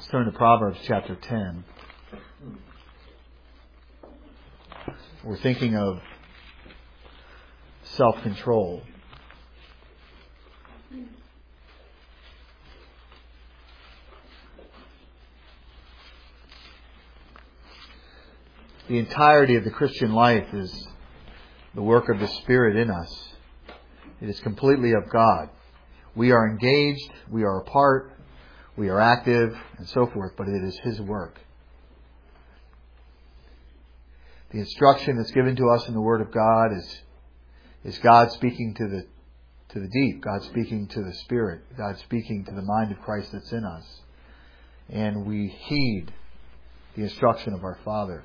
Let's turn to Proverbs chapter 10. We're thinking of self-control. The entirety of the Christian life is the work of the Spirit in us. It is completely of God. We are engaged, we are a part, we are active, and so forth, but it is His work. The instruction that's given to us in the Word of God is God speaking to the deep, God speaking to the Spirit, God speaking to the mind of Christ that's in us. And we heed the instruction of our Father.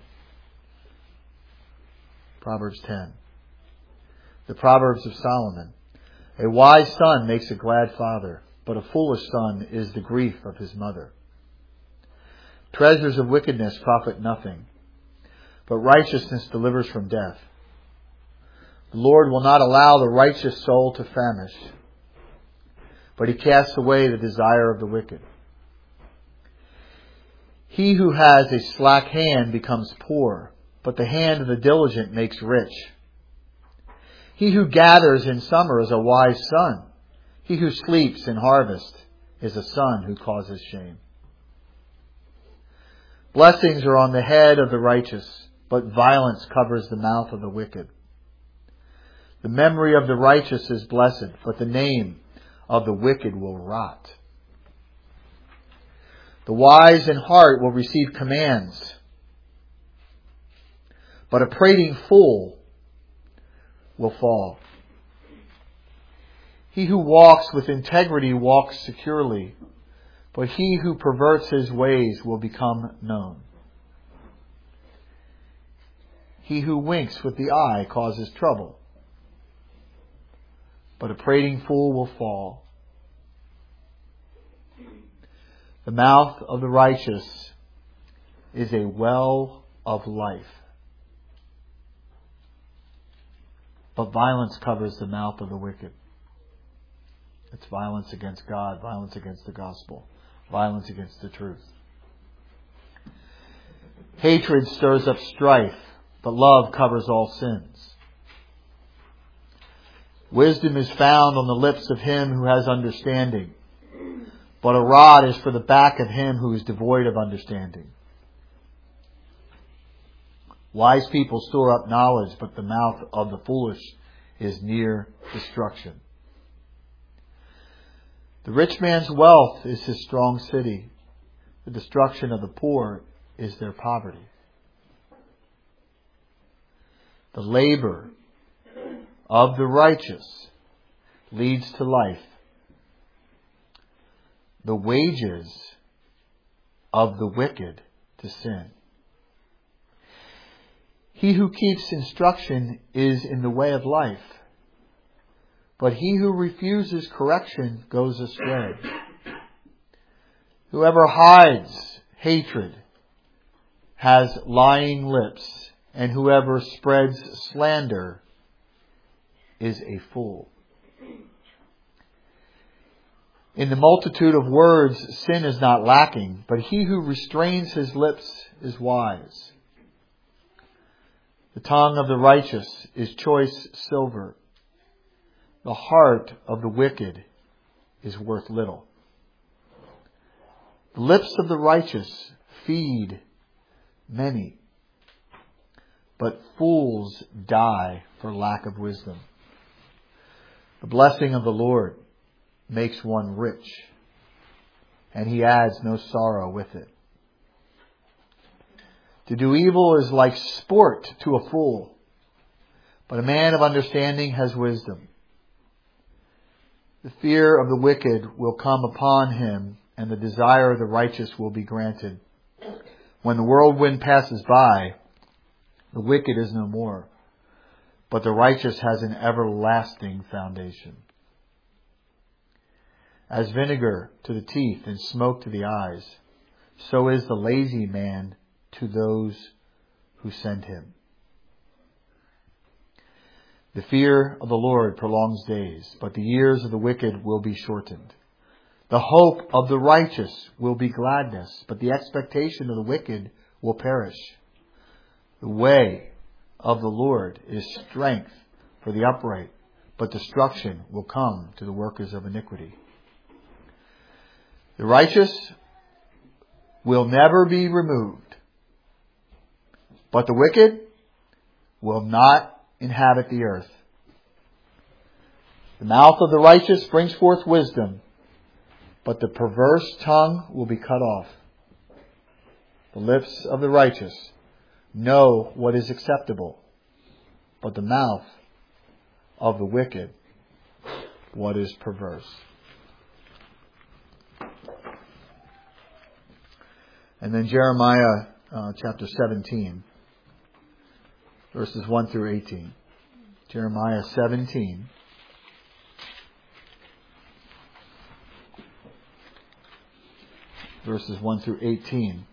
Proverbs 10. The Proverbs of Solomon. A wise son makes a glad father, but a foolish son is the grief of his mother. Treasures of wickedness profit nothing, but righteousness delivers from death. The Lord will not allow the righteous soul to famish, but He casts away the desire of the wicked. He who has a slack hand becomes poor, but the hand of the diligent makes rich. He who gathers in summer is a wise son. He who sleeps in harvest is a son who causes shame. Blessings are on the head of the righteous, but violence covers the mouth of the wicked. The memory of the righteous is blessed, but the name of the wicked will rot. The wise in heart will receive commands, but a prating fool will fall. He who walks with integrity walks securely, but he who perverts his ways will become known. He who winks with the eye causes trouble, but a prating fool will fall. The mouth of the righteous is a well of life, but violence covers the mouth of the wicked. It's violence against God, violence against the gospel, violence against the truth. Hatred stirs up strife, but love covers all sins. Wisdom is found on the lips of him who has understanding, but a rod is for the back of him who is devoid of understanding. Wise people store up knowledge, but the mouth of the foolish is near destruction. The rich man's wealth is his strong city. The destruction of the poor is their poverty. The labor of the righteous leads to life. The wages of the wicked to sin. He who keeps instruction is in the way of life, but he who refuses correction goes astray. Whoever hides hatred has lying lips, and whoever spreads slander is a fool. In the multitude of words, sin is not lacking, but he who restrains his lips is wise. The tongue of the righteous is choice silver. The heart of the wicked is worth little. The lips of the righteous feed many, but fools die for lack of wisdom. The blessing of the Lord makes one rich, and He adds no sorrow with it. To do evil is like sport to a fool, but a man of understanding has wisdom. The fear of the wicked will come upon him, and the desire of the righteous will be granted. When the whirlwind passes by, the wicked is no more, but the righteous has an everlasting foundation. As vinegar to the teeth and smoke to the eyes, so is the lazy man to those who send him. The fear of the Lord prolongs days, but the years of the wicked will be shortened. The hope of the righteous will be gladness, but the expectation of the wicked will perish. The way of the Lord is strength for the upright, but destruction will come to the workers of iniquity. The righteous will never be removed, but the wicked will not inhabit the earth. The mouth of the righteous brings forth wisdom, but the perverse tongue will be cut off. The lips of the righteous know what is acceptable, but the mouth of the wicked what is perverse. And then Jeremiah chapter 17, verses 1 through 18. Jeremiah 17. Verses 1 through 18.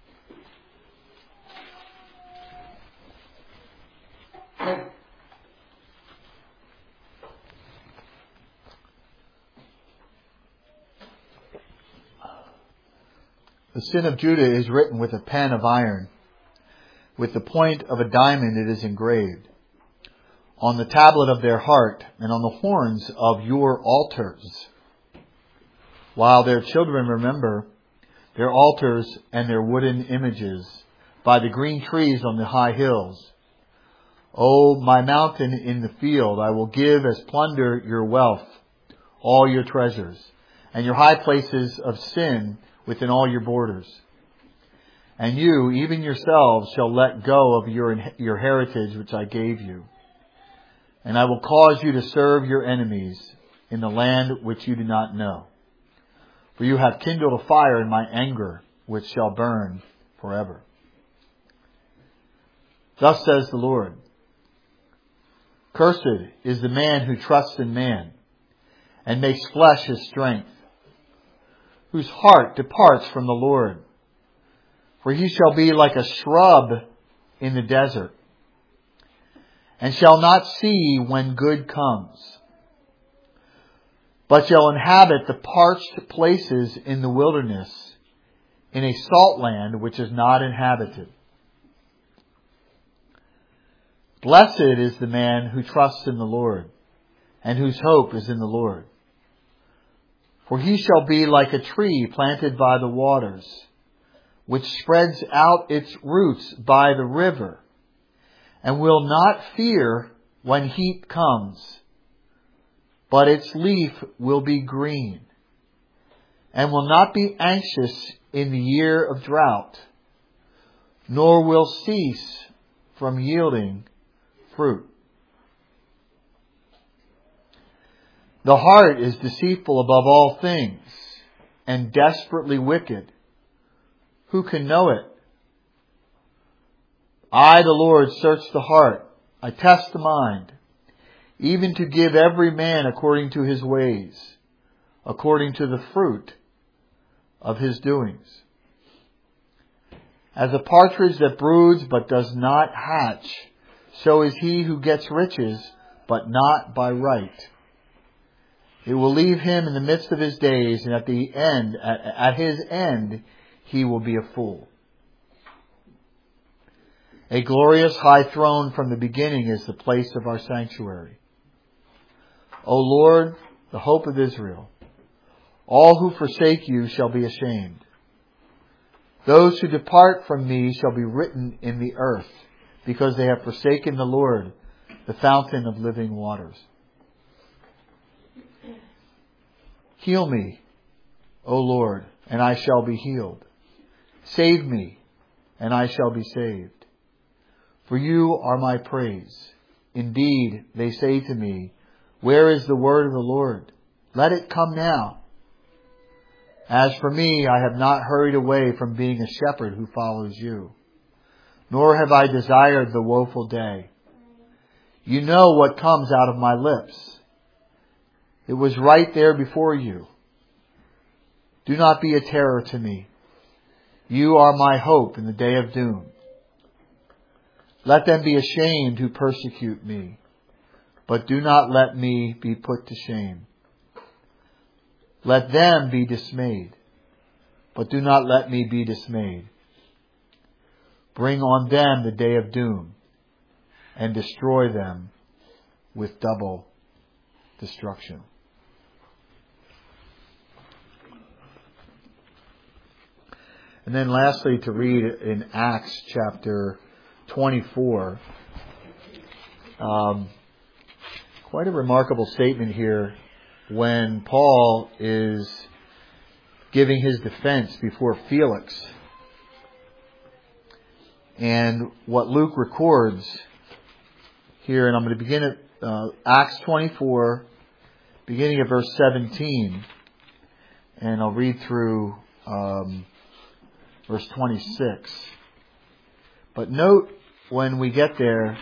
The sin of Judah is written with a pen of iron. With the point of a diamond it is engraved. On the tablet of their heart and on the horns of your altars. While their children remember their altars and their wooden images by the green trees on the high hills. O my mountain in the field, I will give as plunder your wealth, all your treasures, and your high places of sin within all your borders. And you, even yourselves, shall let go of your heritage which I gave you. And I will cause you to serve your enemies in the land which you do not know. For you have kindled a fire in my anger, which shall burn forever. Thus says the Lord, Cursed is the man who trusts in man, and makes flesh his strength, whose heart departs from the Lord. For he shall be like a shrub in the desert, and shall not see when good comes, but shall inhabit the parched places in the wilderness, in a salt land which is not inhabited. Blessed is the man who trusts in the Lord, and whose hope is in the Lord. For he shall be like a tree planted by the waters, which spreads out its roots by the river, and will not fear when heat comes, but its leaf will be green, and will not be anxious in the year of drought, nor will cease from yielding fruit. The heart is deceitful above all things, and desperately wicked. Who can know it? I, the Lord, search the heart. I test the mind, even to give every man according to his ways, according to the fruit of his doings. As a partridge that broods but does not hatch, so is he who gets riches, but not by right. It will leave him in the midst of his days, and at his end, he will be a fool. A glorious high throne from the beginning is the place of our sanctuary. O Lord, the hope of Israel, all who forsake you shall be ashamed. Those who depart from me shall be written in the earth, because they have forsaken the Lord, the fountain of living waters. Heal me, O Lord, and I shall be healed. Save me, and I shall be saved. For you are my praise. Indeed, they say to me, where is the word of the Lord? Let it come now. As for me, I have not hurried away from being a shepherd who follows you, nor have I desired the woeful day. You know what comes out of my lips. It was right there before you. Do not be a terror to me. You are my hope in the day of doom. Let them be ashamed who persecute me, but do not let me be put to shame. Let them be dismayed, but do not let me be dismayed. Bring on them the day of doom, and destroy them with double destruction. And then lastly, to read in Acts chapter 24, quite a remarkable statement here when Paul is giving his defense before Felix. And what Luke records here, and I'm going to begin at Acts 24, beginning at verse 17, and I'll read through verse 26. But note when we get there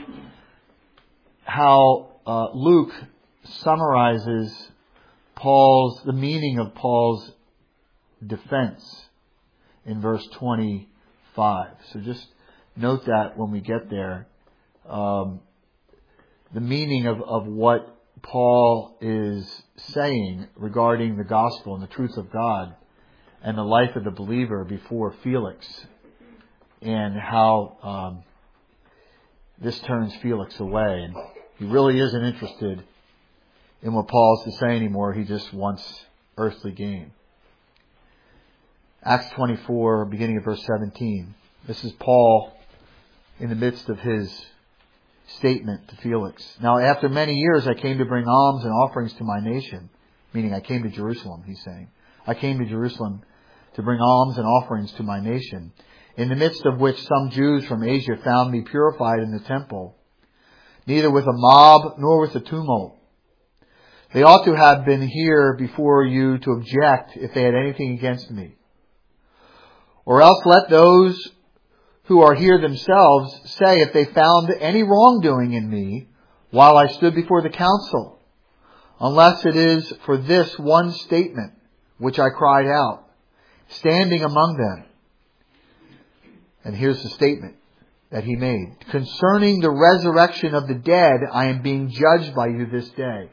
how Luke summarizes the meaning of Paul's defense in verse 25. So just note that when we get there, the meaning of what Paul is saying regarding the gospel and the truth of God and the life of the believer before Felix, and how this turns Felix away. And he really isn't interested in what Paul has to say anymore. He just wants earthly gain. Acts 24, beginning at verse 17. This is Paul in the midst of his statement to Felix. Now, after many years, I came to bring alms and offerings to my nation. Meaning, I came to Jerusalem, he's saying. I came to Jerusalem to bring alms and offerings to my nation, in the midst of which some Jews from Asia found me purified in the temple, neither with a mob nor with a tumult. They ought to have been here before you to object if they had anything against me. Or else let those who are here themselves say if they found any wrongdoing in me while I stood before the council, unless it is for this one statement which I cried out, standing among them. And here's the statement that he made. Concerning the resurrection of the dead, I am being judged by you this day.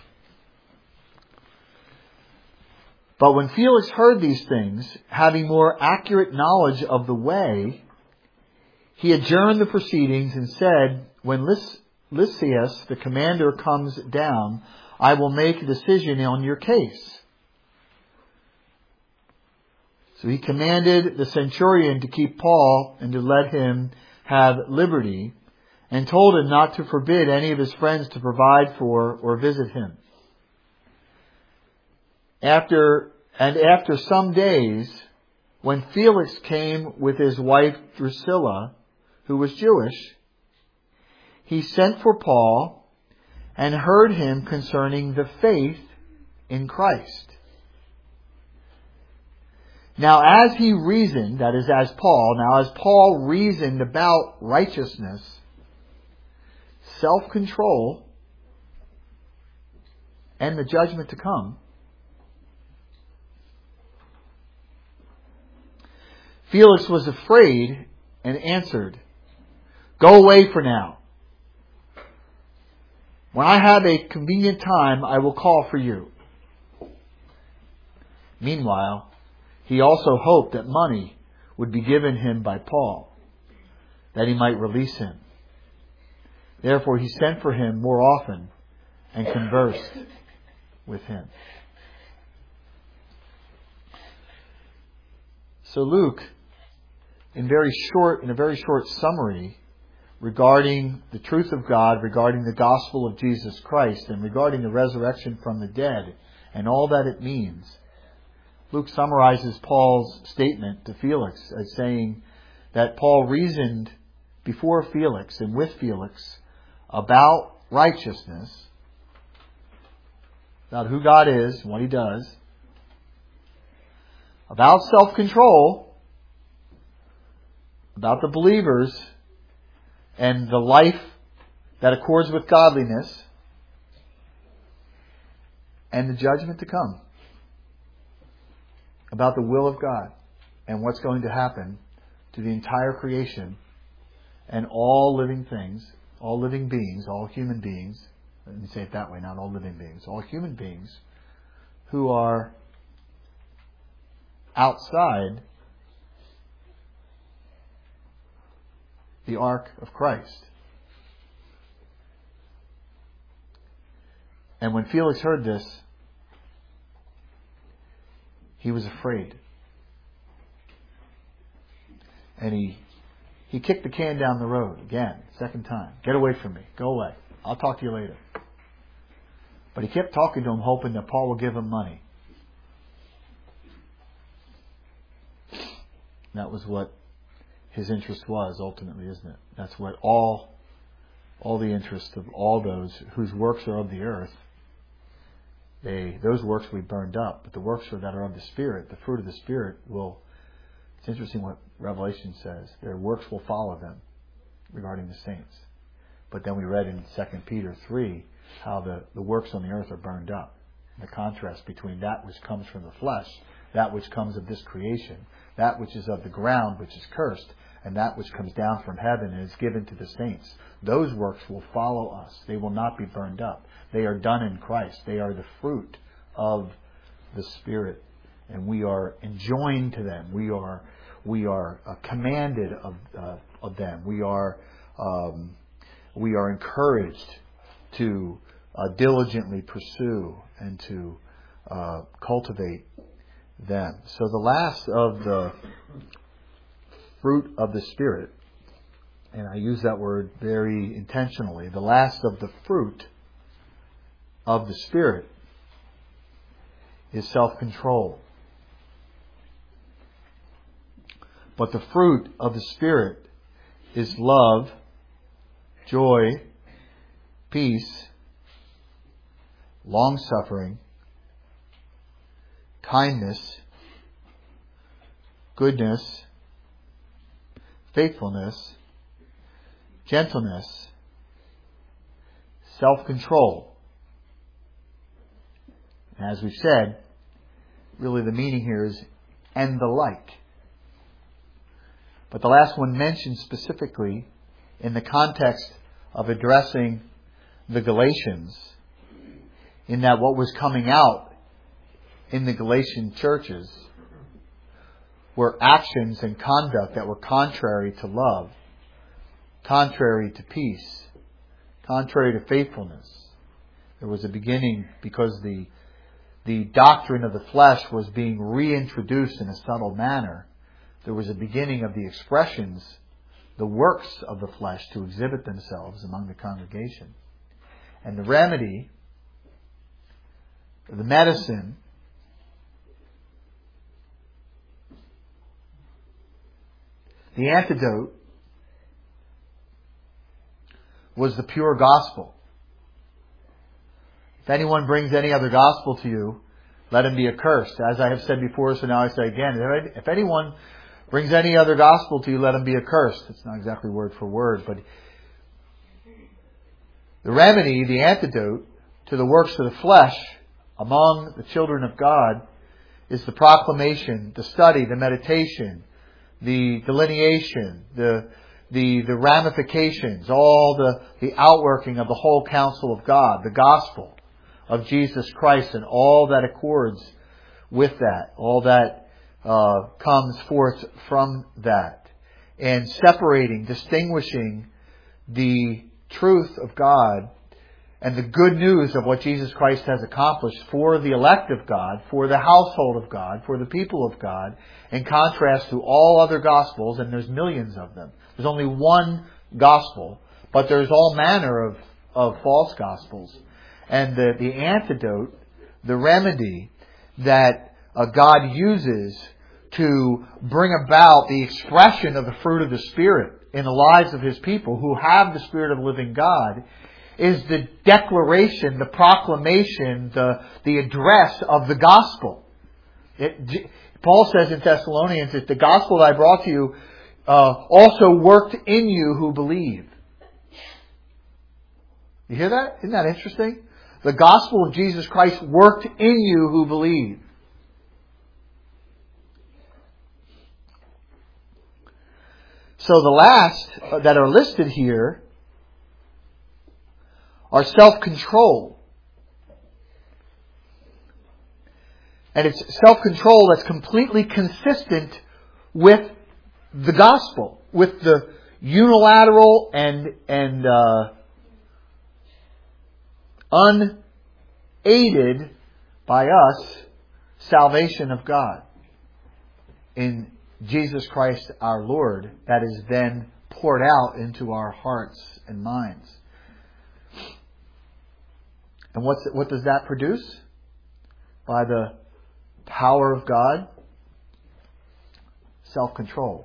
But when Felix heard these things, having more accurate knowledge of the way, he adjourned the proceedings and said, when Lysias, the commander, comes down, I will make a decision on your case. So he commanded the centurion to keep Paul and to let him have liberty, and told him not to forbid any of his friends to provide for or visit him. After some days, when Felix came with his wife Drusilla, who was Jewish, he sent for Paul and heard him concerning the faith in Christ. Now as he reasoned, that is as Paul reasoned about righteousness, self-control, and the judgment to come, Felix was afraid and answered, Go away for now. When I have a convenient time, I will call for you. Meanwhile, he also hoped that money would be given him by Paul, that he might release him. Therefore he sent for him more often and conversed with him. So Luke, in a very short summary regarding the truth of God, regarding the gospel of Jesus Christ, and regarding the resurrection from the dead and all that it means, Luke summarizes Paul's statement to Felix as saying that Paul reasoned before Felix and with Felix about righteousness, about who God is and what He does, about self-control, about the believers and the life that accords with godliness, and the judgment to come, about the will of God and what's going to happen to the entire creation and all living things, all living beings, all human beings. Let me say it that way, not all living beings. All human beings who are outside the ark of Christ. And when Felix heard this, he was afraid. And he kicked the can down the road again, second time. Get away from me. Go away. I'll talk to you later. But he kept talking to him, hoping that Paul would give him money. That was what his interest was, ultimately, isn't it? That's what all the interest of all those whose works are of the earth, those works we burned up. But the works that are of the Spirit, the fruit of the Spirit will... It's interesting what Revelation says. Their works will follow them regarding the saints. But then we read in 2 Peter 3 how the works on the earth are burned up. The contrast between that which comes from the flesh, that which comes of this creation, that which is of the ground, which is cursed, and that which comes down from heaven and is given to the saints. Those works will follow us. They will not be burned up. They are done in Christ. They are the fruit of the Spirit. And we are enjoined to them. We are commanded of them. We are encouraged to diligently pursue and to cultivate them. So the last of the fruit of the Spirit, and I use that word very intentionally, the last of the fruit of the Spirit is self-control. But the fruit of the Spirit is love, joy, peace, long-suffering, kindness, goodness, faithfulness, gentleness, self-control. And as we've said, really the meaning here is and the like. But the last one mentioned specifically in the context of addressing the Galatians, in that what was coming out in the Galatian churches were actions and conduct that were contrary to love, contrary to peace, contrary to faithfulness. There was a beginning, because the doctrine of the flesh was being reintroduced in a subtle manner. There was a beginning of the expressions, the works of the flesh to exhibit themselves among the congregation. And the remedy, the medicine, the antidote, was the pure gospel. If anyone brings any other gospel to you, let him be accursed. As I have said before, so now I say again, if anyone brings any other gospel to you, let him be accursed. It's not exactly word for word, but the remedy, the antidote to the works of the flesh among the children of God is the proclamation, the study, the meditation, the delineation, the ramifications, all the outworking of the whole counsel of God, the gospel of Jesus Christ, and all that accords with that, all that comes forth from that, and separating, distinguishing the truth of God and the good news of what Jesus Christ has accomplished for the elect of God, for the household of God, for the people of God, in contrast to all other gospels, and there's millions of them. There's only one gospel, but there's all manner of false gospels. And the antidote, the remedy that God uses to bring about the expression of the fruit of the Spirit in the lives of His people who have the Spirit of the living God is the declaration, the proclamation, the address of the gospel. Paul says in Thessalonians that the gospel that I brought to you also worked in you who believe. You hear that? Isn't that interesting? The gospel of Jesus Christ worked in you who believe. So the last that are listed here are self-control. And it's self-control that's completely consistent with the gospel, with the unilateral and unaided by us salvation of God in Jesus Christ our Lord, that is then poured out into our hearts and minds. And what does that produce? By the power of God, self-control.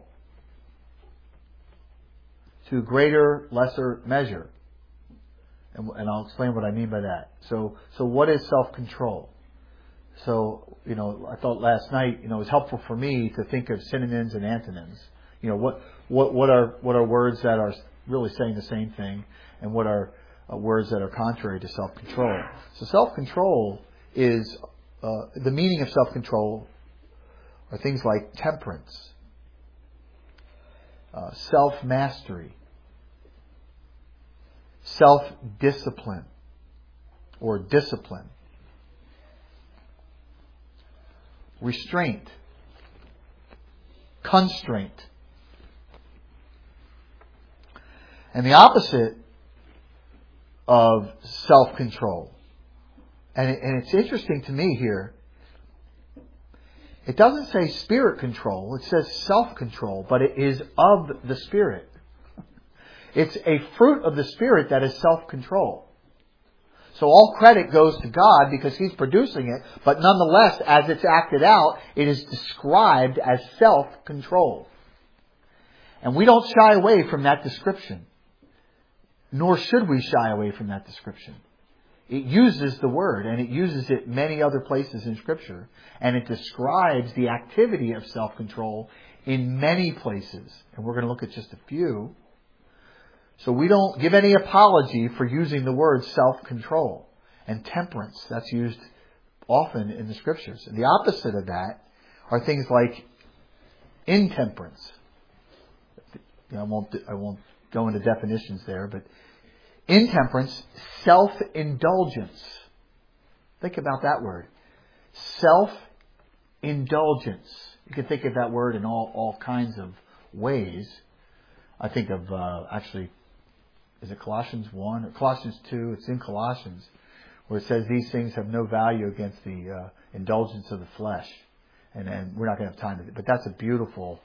To greater, lesser measure. And I'll explain what I mean by that. So what is self-control? So, I thought last night, it was helpful for me to think of synonyms and antonyms. What are words that are really saying the same thing, and what are words that are contrary to self-control? So self-control is, the meaning of self-control are things like temperance, self-mastery, self-discipline, or discipline, restraint, constraint. And the opposite of self-control, and it's interesting to me here, it doesn't say spirit control, it says self-control, but it is of the Spirit. It's a fruit of the Spirit that is self-control. So all credit goes to God because He's producing it, but nonetheless, as it's acted out, it is described as self-control. And we don't shy away from that description. Nor should we shy away from that description. It uses the word, and it uses it many other places in Scripture, and it describes the activity of self-control in many places. And we're going to look at just a few. So we don't give any apology for using the word self-control. And temperance, that's used often in the Scriptures. And the opposite of that are things like intemperance. I won't go into definitions there, but intemperance, self-indulgence. Think about that word. Self-indulgence. You can think of that word in all kinds of ways. I think of, is it Colossians 1 or Colossians 2? It's in Colossians, where it says these things have no value against the indulgence of the flesh. And we're not going to have time to, but that's a beautiful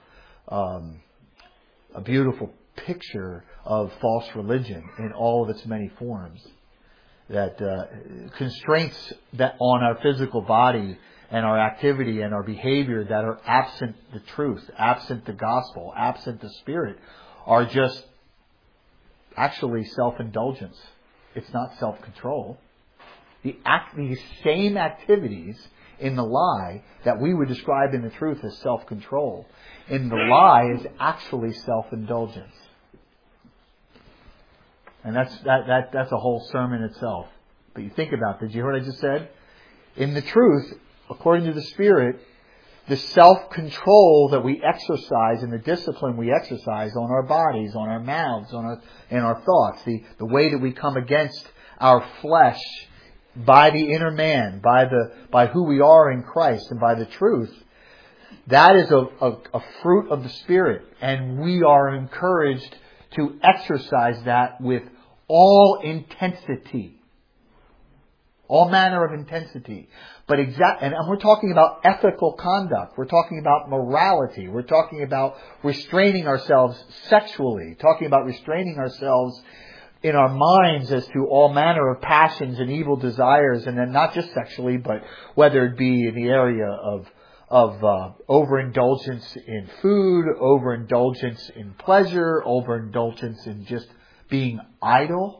picture of false religion in all of its many forms. That constraints that on our physical body and our activity and our behavior that are absent the truth, absent the gospel, absent the Spirit, are just actually self-indulgence. It's not self-control. These same activities in the lie that we would describe in the truth as self-control, in the lie is actually self-indulgence. And that's a whole sermon itself. But you think about it. Did you hear what I just said? In the truth, according to the Spirit, the self-control that we exercise and the discipline we exercise on our bodies, on our mouths, and our thoughts, the way that we come against our flesh by the inner man, by who we are in Christ and by the truth, that is a fruit of the Spirit. And we are encouraged to exercise that with all intensity. All manner of intensity. And we're talking about ethical conduct. We're talking about morality. We're talking about restraining ourselves sexually. Talking about restraining ourselves in our minds as to all manner of passions and evil desires. And then not just sexually, but whether it be in the area of overindulgence in food, overindulgence in pleasure, overindulgence in just being idle.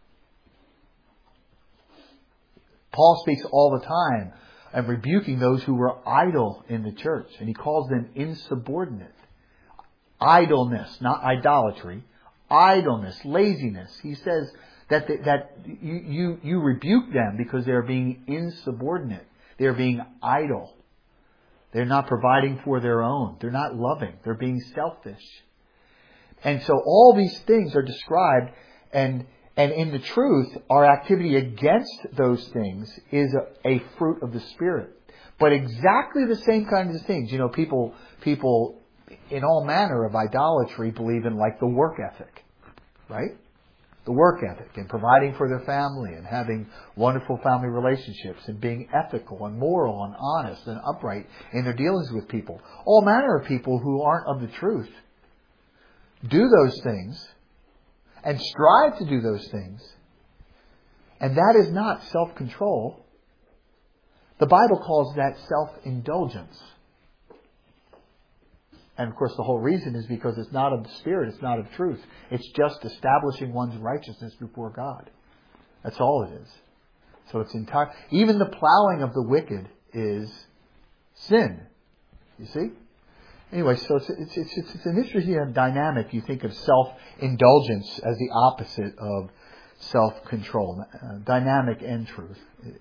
Paul speaks all the time of rebuking those who were idle in the church, and he calls them insubordinate. Idleness, not idolatry. Idleness, laziness. He says that you rebuke them because they're being insubordinate. They're being idle. They're not providing for their own. They're not loving. They're being selfish. And so all these things are described, and in the truth, our activity against those things is a fruit of the Spirit. But exactly the same kinds of things. People in all manner of idolatry believe in like the work ethic, right? The work ethic and providing for their family and having wonderful family relationships and being ethical and moral and honest and upright in their dealings with people. All manner of people who aren't of the truth do those things and strive to do those things. And that is not self-control. The Bible calls that self-indulgence. And of course the whole reason is because it's not of the Spirit, it's not of truth. It's just establishing one's righteousness before God. That's all it is. So it's entire. Even the plowing of the wicked is sin. You see? Anyway, so it's an interesting dynamic. You think of self-indulgence as the opposite of self-control. Dynamic and truth.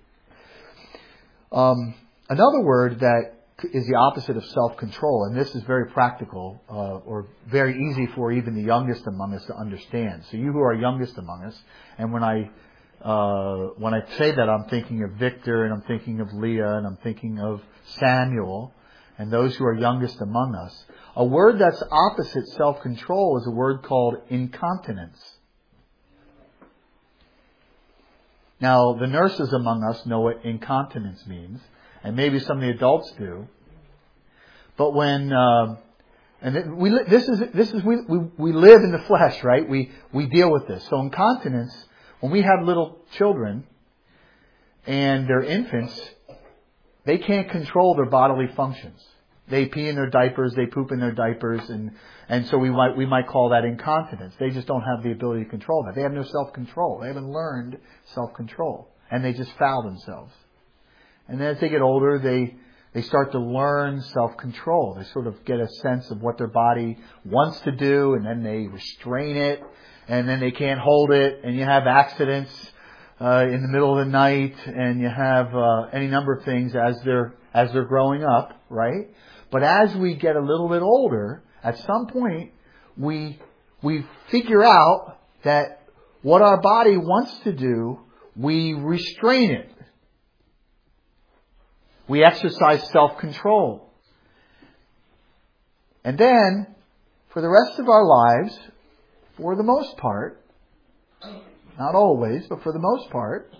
Another word that is the opposite of self-control, and this is very practical or very easy for even the youngest among us to understand. So you who are youngest among us, and when I say that, I'm thinking of Victor, and I'm thinking of Leah, and I'm thinking of Samuel, and those who are youngest among us. A word that's opposite self-control is a word called incontinence. Now, the nurses among us know what incontinence means, and maybe some of the adults do. But when we live in the flesh, right? We deal with this. So incontinence, when we have little children and they're infants, they can't control their bodily functions. They pee in their diapers, they poop in their diapers, and so we might call that incontinence. They just don't have the ability to control that. They have no self-control. They haven't learned self-control, and they just foul themselves. And then as they get older, they start to learn self-control. They sort of get a sense of what their body wants to do, and then they restrain it, and then they can't hold it, and you have accidents in the middle of the night, and you have any number of things as they're growing up, right? But as we get a little bit older, at some point we figure out that what our body wants to do, we restrain it. We exercise self-control. And then, for the rest of our lives, for the most part, not always, but for the most part,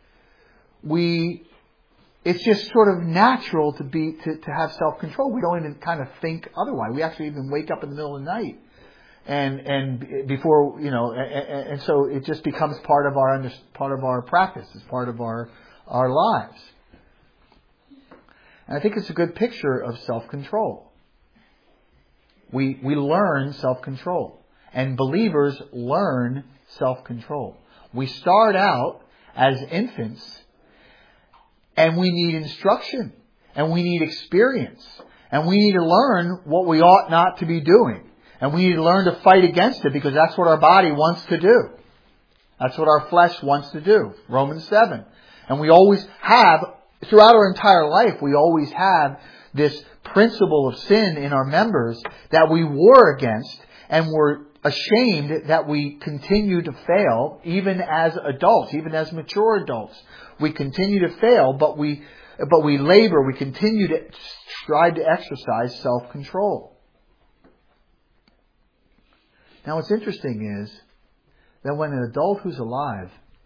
it's just sort of natural to have self-control. We don't even kind of think otherwise. We actually even wake up in the middle of the night. And before, and so it just becomes part of our practice. It's part of our lives. And I think it's a good picture of self-control. We learn self-control. And believers learn self-control. We start out as infants, and we need instruction, and we need experience, and we need to learn what we ought not to be doing. And we need to learn to fight against it, because that's what our body wants to do. That's what our flesh wants to do. Romans 7. And we always have, throughout our entire life, we always have this principle of sin in our members that we war against, and we're ashamed that we continue to fail, even as adults, even as mature adults. We continue to fail, but we labor, we continue to strive to exercise self-control. Now what's interesting is that when an adult who's alive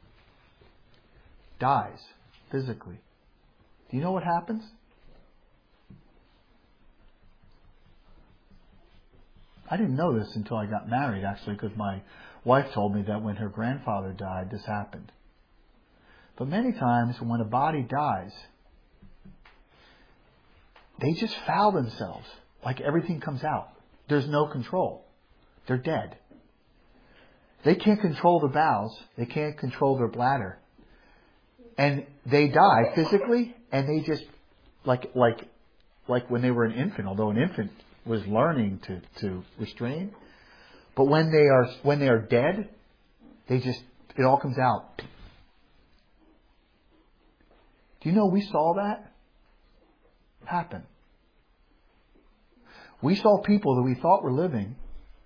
dies physically, do you know what happens? I didn't know this until I got married, actually, because my wife told me that when her grandfather died, this happened. But many times when a body dies, they just foul themselves. Like everything comes out. There's no control. They're dead. They can't control the bowels. They can't control their bladder. And they die physically, and they just, like when they were an infant, although an infant was learning to restrain. But when they are dead, it all comes out. Do you know we saw that happen? We saw people that we thought were living.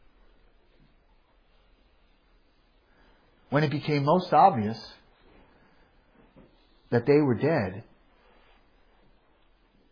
When it became most obvious that they were dead,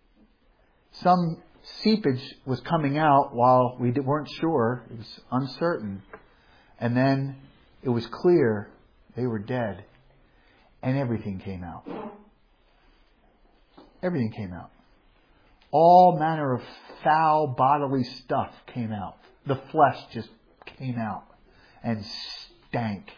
some seepage was coming out while we weren't sure. It was uncertain. And then it was clear they were dead. And everything came out. Everything came out. All manner of foul bodily stuff came out. The flesh just came out and stank.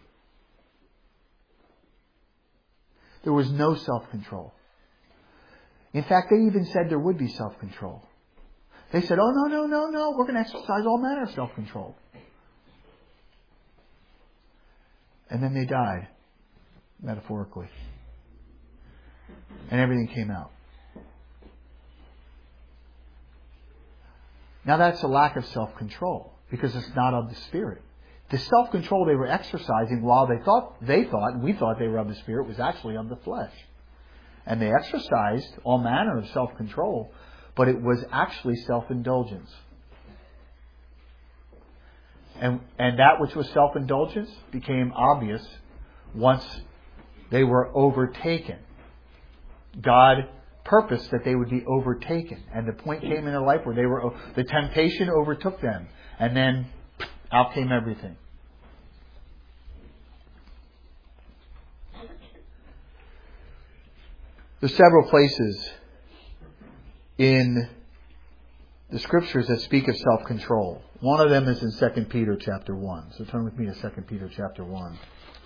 There was no self-control. In fact, they even said there would be self-control. They said, oh, no, we're going to exercise all manner of self-control. And then they died, metaphorically. And everything came out. Now that's a lack of self-control, because it's not of the Spirit. The self-control they were exercising while we thought they were of the Spirit, was actually of the flesh. And they exercised all manner of self-control, but it was actually self-indulgence. And that which was self-indulgence became obvious once they were overtaken. God purposed that they would be overtaken. And the point came in their life where the temptation overtook them. And then out came everything. There's several places in the Scriptures that speak of self-control. One of them is in 2 Peter chapter 1. So turn with me to 2 Peter chapter 1.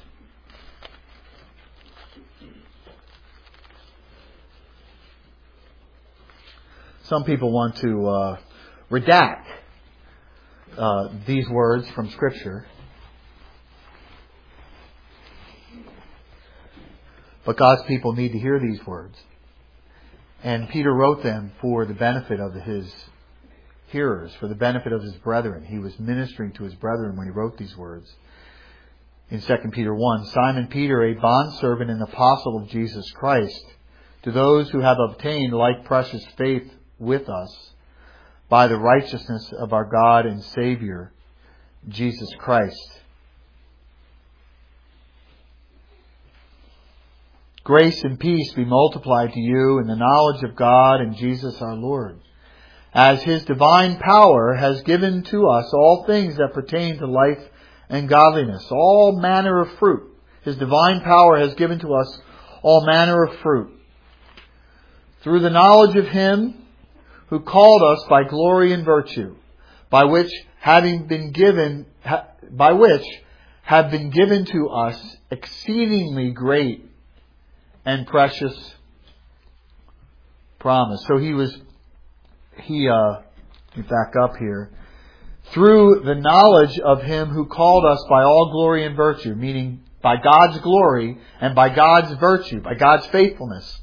Some people want to redact these words from Scripture. But God's people need to hear these words. And Peter wrote them for the benefit of his hearers, for the benefit of his brethren. He was ministering to his brethren when he wrote these words. In 2 Peter 1, Simon Peter, a bondservant and apostle of Jesus Christ, to those who have obtained like precious faith with us by the righteousness of our God and Savior, Jesus Christ. Grace and peace be multiplied to you in the knowledge of God and Jesus our Lord, as His divine power has given to us all things that pertain to life and godliness, all manner of fruit. His divine power has given to us all manner of fruit, through the knowledge of Him who called us by glory and virtue, by which have been given to us exceedingly great and precious promise. So let me back up here. Through the knowledge of Him who called us by all glory and virtue, meaning by God's glory and by God's virtue, by God's faithfulness.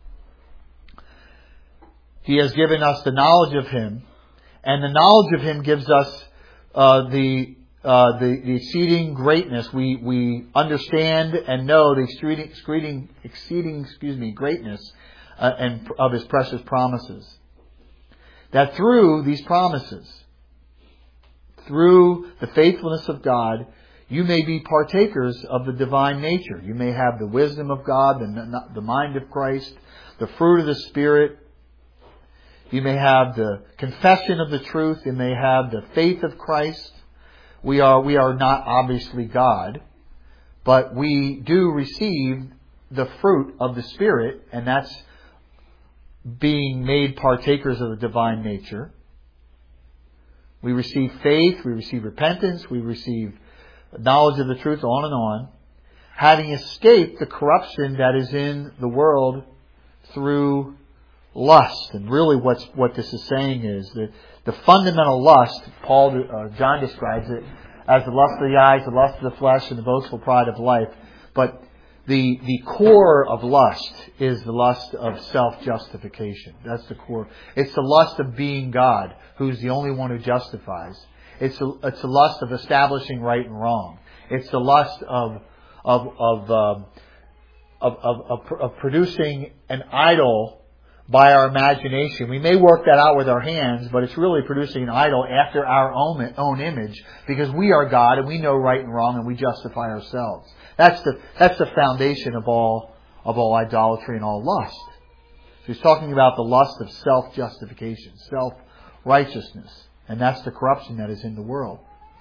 He has given us the knowledge of Him, and the knowledge of Him gives us the exceeding greatness. We understand and know the exceeding greatness and of His precious promises. That through these promises, through the faithfulness of God, you may be partakers of the divine nature. You may have the wisdom of God, the mind of Christ, the fruit of the Spirit. You may have the confession of the truth. You may have the faith of Christ. We are not obviously God, but we do receive the fruit of the Spirit, and that's being made partakers of the divine nature. We receive faith, we receive repentance, we receive knowledge of the truth, on and on, having escaped the corruption that is in the world through lust. And really what this is saying is that the fundamental lust, John describes it as the lust of the eyes, the lust of the flesh, and the boastful pride of life. But the core of lust is the lust of self-justification. That's the core. It's the lust of being God, who's the only one who justifies. It's the lust of establishing right and wrong. It's the lust of producing an idol by our imagination. We may work that out with our hands, but it's really producing an idol after our own image, because we are God and we know right and wrong and we justify ourselves. That's the foundation of all idolatry and all lust. So he's talking about the lust of self-justification, self-righteousness. And that's the corruption that is in the world.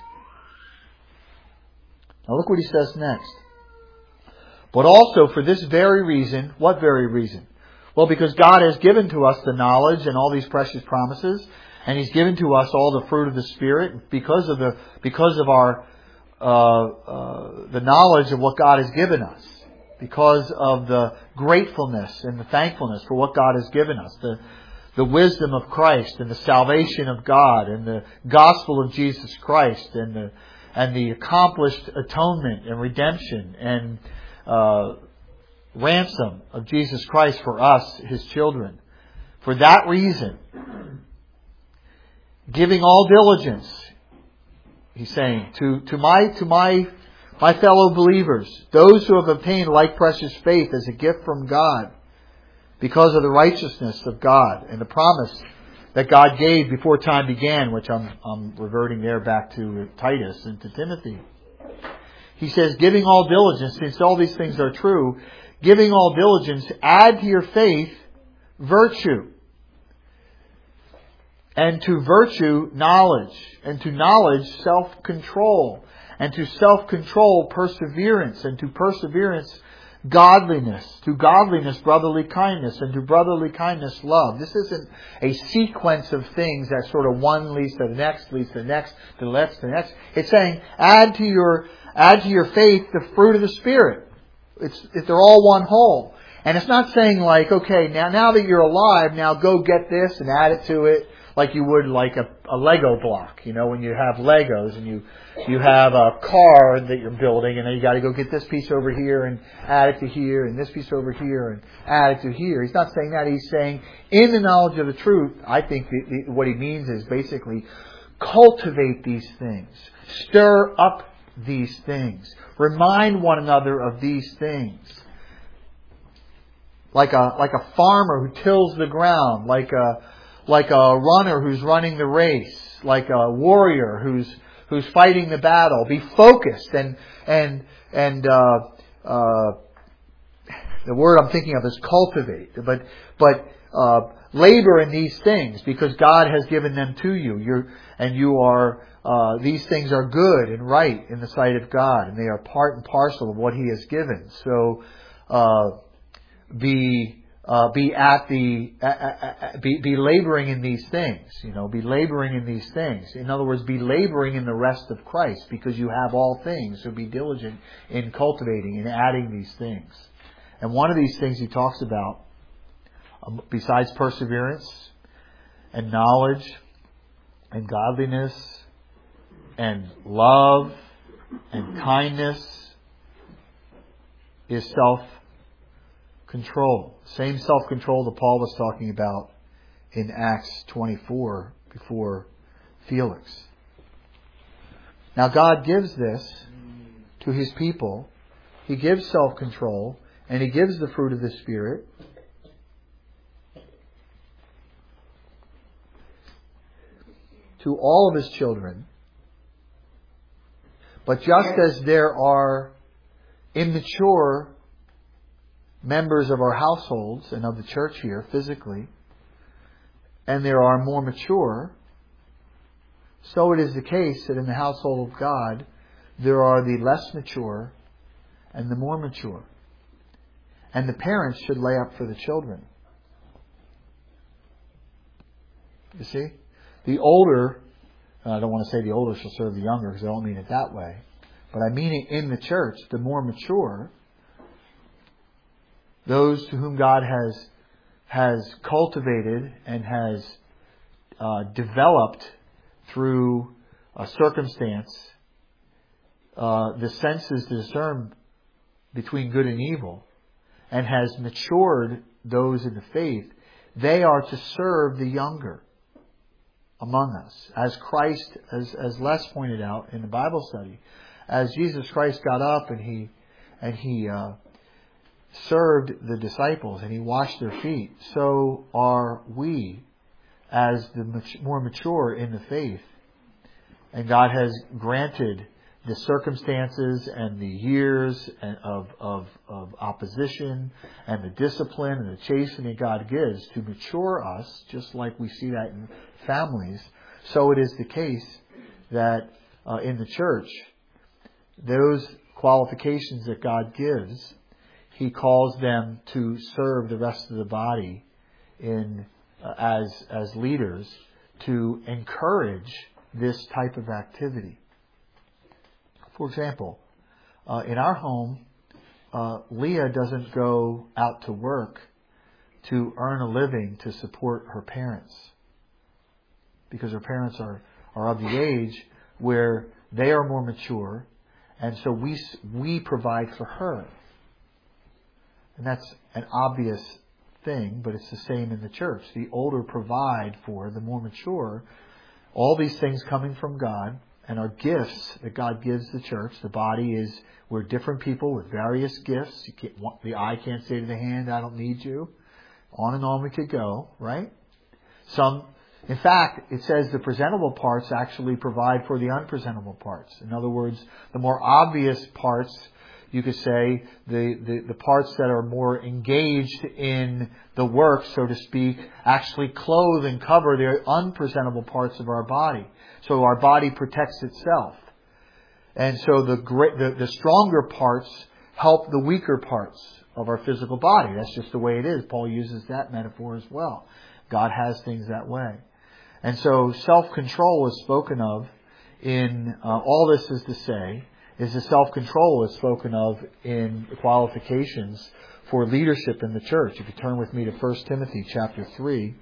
Now look what he says next. But also for this very reason, what very reason? Well, because God has given to us the knowledge and all these precious promises, and He's given to us all the fruit of the Spirit because of our the knowledge of what God has given us, because of the gratefulness and the thankfulness for what God has given us, the wisdom of Christ and the salvation of God and the gospel of Jesus Christ and the accomplished atonement and redemption and ransom of Jesus Christ for us, His children. For that reason, giving all diligence, he's saying, to my fellow believers, those who have obtained like precious faith as a gift from God, because of the righteousness of God and the promise that God gave before time began, which I'm reverting there back to Titus and to Timothy. He says, giving all diligence, since all these things are true, giving all diligence, add to your faith virtue. And to virtue, knowledge. And to knowledge, self-control. And to self-control, perseverance. And to perseverance, godliness. To godliness, brotherly kindness. And to brotherly kindness, love. This isn't a sequence of things that sort of one leads to the next, leads to the next, to the next, to the next. It's saying, add to your faith the fruit of the Spirit. They're all one whole. And it's not saying like, okay, now that you're alive, now go get this and add it to it. Like you would like a Lego block, when you have Legos and you have a car that you're building, and then you got to go get this piece over here and add it to here, and this piece over here and add it to here. He's not saying that. He's saying in the knowledge of the truth. I think what he means is basically cultivate these things, stir up these things, remind one another of these things. Like a farmer who tills the ground, like a runner who's running the race, like a warrior who's fighting the battle. Be focused and the word I'm thinking of is cultivate. But labor in these things because God has given them to you. These things are good and right in the sight of God, and they are part and parcel of what He has given. So be laboring in these things. Be laboring in these things. In other words, be laboring in the rest of Christ because you have all things. So be diligent in cultivating and adding these things. And one of these things he talks about, besides perseverance and knowledge and godliness and love and kindness, is self-control. Same self-control that Paul was talking about in Acts 24 before Felix. Now God gives this to His people. He gives self-control and He gives the fruit of the Spirit. To all of His children. But just as there are immature members of our households and of the church here physically, and there are more mature, so it is the case that in the household of God there are the less mature and the more mature. And the parents should lay up for the children. You see? The older, I don't want to say the older shall serve the younger because I don't mean it that way, but I mean it in the church, the more mature, those to whom God has cultivated and has developed through a circumstance the senses to discern between good and evil, and has matured those in the faith, they are to serve the younger among us. As Christ, as Les pointed out in the Bible study, as Jesus Christ got up and he served the disciples and He washed their feet, so are we as the more mature in the faith. And God has granted the circumstances and the years of opposition and the discipline and the chastening God gives to mature us, just like we see that in families, so it is the case that in the church, those qualifications that God gives, He calls them to serve the rest of the body in as leaders, to encourage this type of activity. For example, in our home, Leah doesn't go out to work to earn a living to support her parents, because her parents are of the age where they are more mature, and so we provide for her. And that's an obvious thing, but it's the same in the church. The older provide for the more mature. All these things coming from God and are gifts that God gives the church. The body is, we're different people with various gifts. The eye can't say to the hand, I don't need you. On and on we could go, right? In fact, it says the presentable parts actually provide for the unpresentable parts. In other words, the more obvious parts, you could say, the parts that are more engaged in the work, so to speak, actually clothe and cover the unpresentable parts of our body. So our body protects itself. And so the stronger parts help the weaker parts of our physical body. That's just the way it is. Paul uses that metaphor as well. God has things that way. And so self-control is spoken of in, all this is to say, is the self-control is spoken of in the qualifications for leadership in the church. If you turn with me to 1 Timothy chapter 3.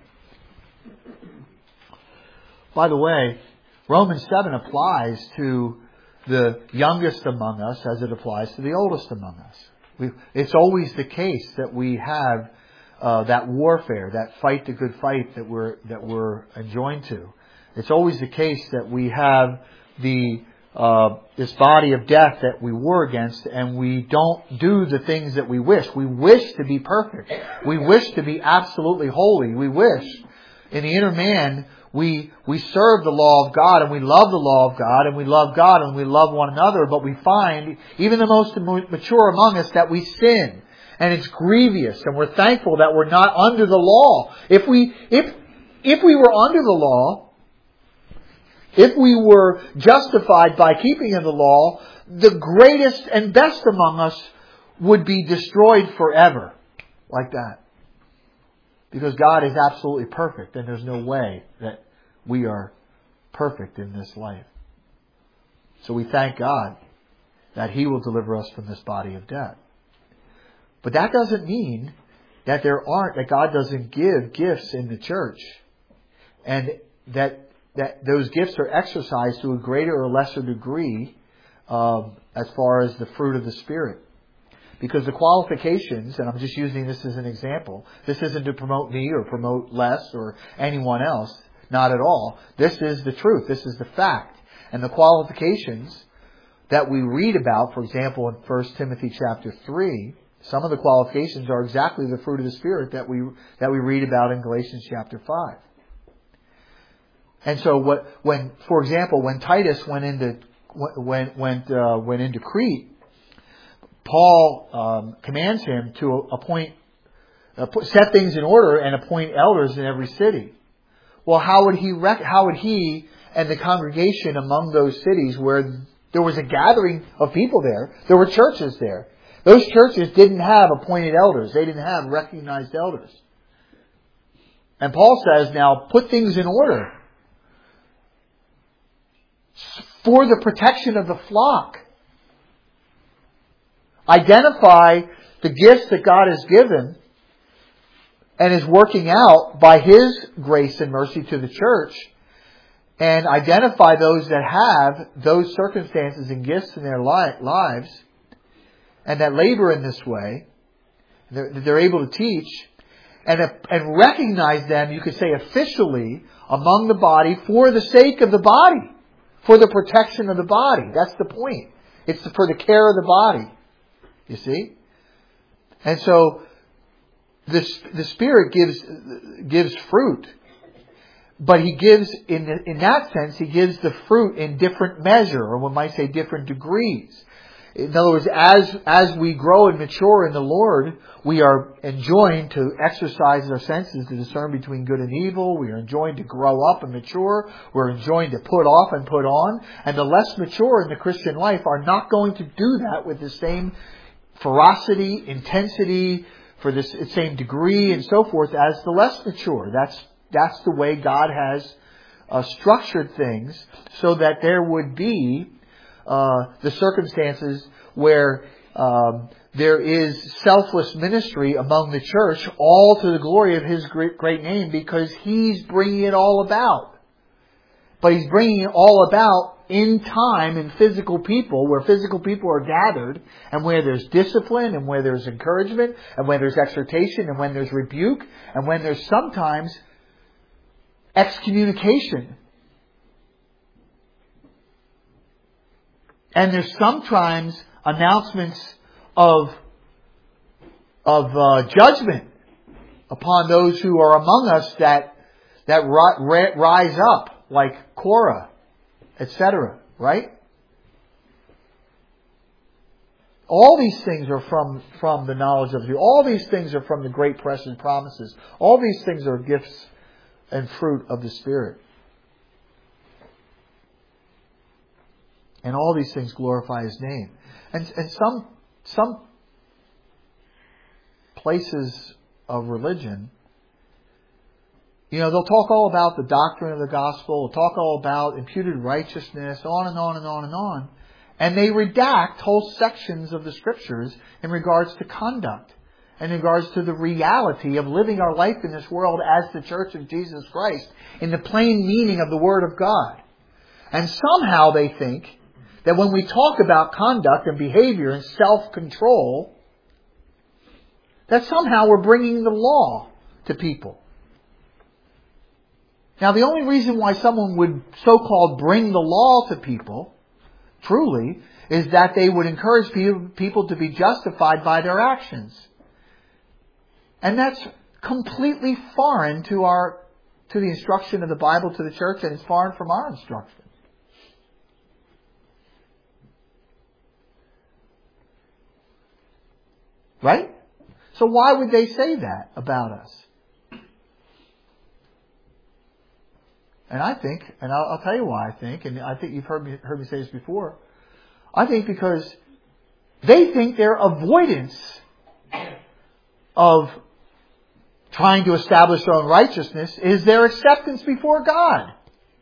By the way, Romans 7 applies to the youngest among us as it applies to the oldest among us. It's always the case that we have that warfare, that fight the good fight that we're enjoined to. It's always the case that we have this body of death that we war against, and we don't do the things that we wish. We wish to be perfect. We wish to be absolutely holy. We wish. In the inner man, we serve the law of God, and we love the law of God, and we love God, and we love one another, but we find, even the most mature among us, that we sin. And it's grievous, and we're thankful that we're not under the law. If we were under the law, if we were justified by keeping of the law, the greatest and best among us would be destroyed forever. Like that. Because God is absolutely perfect, and there's no way that we are perfect in this life. So we thank God that He will deliver us from this body of death. But that doesn't mean that that God doesn't give gifts in the church, and that those gifts are exercised to a greater or lesser degree as far as the fruit of the Spirit. Because the qualifications, and I'm just using this as an example, this isn't to promote me or promote Les or anyone else, not at all. This is the truth. This is the fact. And the qualifications that we read about, for example, in 1 Timothy chapter 3, some of the qualifications are exactly the fruit of the Spirit that we read about in Galatians chapter 5. And so for example, when Titus went into Crete, Paul commands him to set things in order and appoint elders in every city. Well, how would he and the congregation among those cities where there was a gathering of people there were churches there. Those churches didn't have appointed elders. They didn't have recognized elders. And Paul says, now put things in order for the protection of the flock. Identify the gifts that God has given and is working out by His grace and mercy to the church, and identify those that have those circumstances and gifts in their lives and that labor in this way, that they're able to teach, and recognize them, you could say officially, among the body for the sake of the body, for the protection of the body. That's the point. It's for the care of the body. You see? And so the Spirit gives fruit. But He gives, in that sense, He gives the fruit in different measure, or one might say different degrees. In other words, as we grow and mature in the Lord, we are enjoined to exercise our senses to discern between good and evil. We are enjoined to grow up and mature. We're enjoined to put off and put on. And the less mature in the Christian life are not going to do that with the same ferocity, intensity, for the same degree and so forth as the less mature. That's the way God has structured things, so that there would be the circumstances where there is selfless ministry among the church, all to the glory of His great name, because He's bringing it all about. But He's bringing it all about in time in physical people, where physical people are gathered, and where there's discipline, and where there's encouragement, and when there's exhortation, and when there's rebuke, and when there's sometimes excommunication. And there's sometimes announcements of judgment upon those who are among us that rise up, like Korah, etc. Right? All these things are from the knowledge of you. All these things are from the great precious promises. All these things are gifts and fruit of the Spirit. And all these things glorify His name. And some places of religion, they'll talk all about the doctrine of the gospel, they'll talk all about imputed righteousness, on and on and on and on. And they redact whole sections of the Scriptures in regards to conduct, in regards to the reality of living our life in this world as the Church of Jesus Christ, in the plain meaning of the Word of God. And somehow they think that when we talk about conduct and behavior and self-control, that somehow we're bringing the law to people. Now, the only reason why someone would so-called bring the law to people, truly, is that they would encourage people to be justified by their actions. And that's completely foreign to the instruction of the Bible to the church, and it's foreign from our instruction. Right? So why would they say that about us? And I think, and I'll tell you why I think, and I think you've heard me say this before. I think because they think their avoidance of trying to establish their own righteousness is their acceptance before God.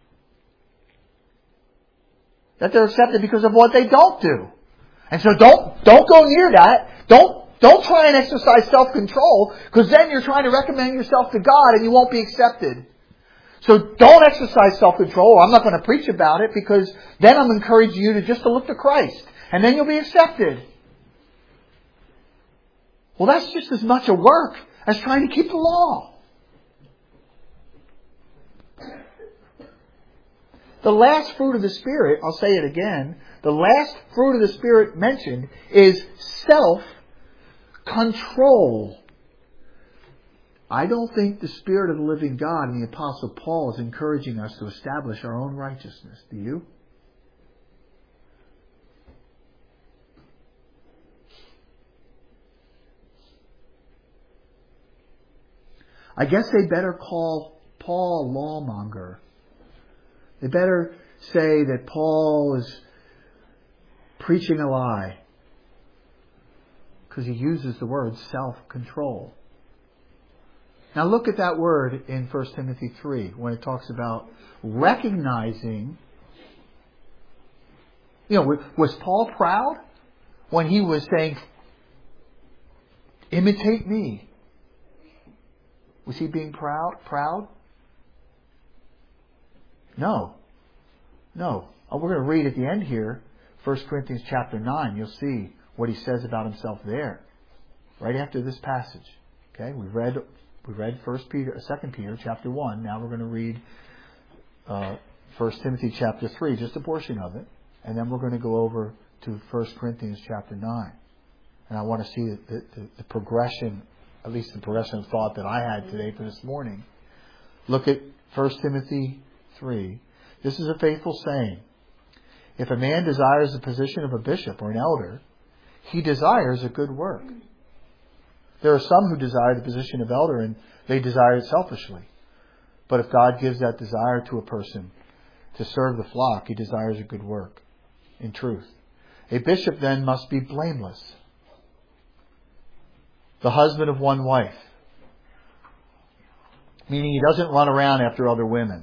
That they're accepted because of what they don't do. And so don't go near that. Don't try and exercise self-control, because then you're trying to recommend yourself to God and you won't be accepted. So don't exercise self-control, or I'm not going to preach about it, because then I'm encouraging you to look to Christ, and then you'll be accepted. Well, that's just as much a work as trying to keep the law. The last fruit of the Spirit, I'll say it again, the last fruit of the Spirit mentioned is self-control. I don't think the Spirit of the living God and the Apostle Paul is encouraging us to establish our own righteousness. Do you? I guess they better call Paul a lawmonger. They better say that Paul is preaching a lie, because he uses the word self-control. Now look at that word in 1 Timothy 3 when it talks about recognizing. Was Paul proud when he was saying, imitate me? Was he being proud? No. We're going to read at the end here, 1 Corinthians chapter 9. You'll see what he says about himself there, right after this passage. Okay, we read 2 Peter chapter 1. Now we're going to read 1 Timothy chapter 3, just a portion of it, and then we're going to go over to 1 Corinthians chapter 9. And I want to see the progression, at least the progression of thought that I had today for this morning. Look at 1 Timothy 3. This is a faithful saying. If a man desires the position of a bishop or an elder, he desires a good work. There are some who desire the position of elder and they desire it selfishly. But if God gives that desire to a person to serve the flock, he desires a good work in truth. A bishop then must be blameless, the husband of one wife, meaning he doesn't run around after other women.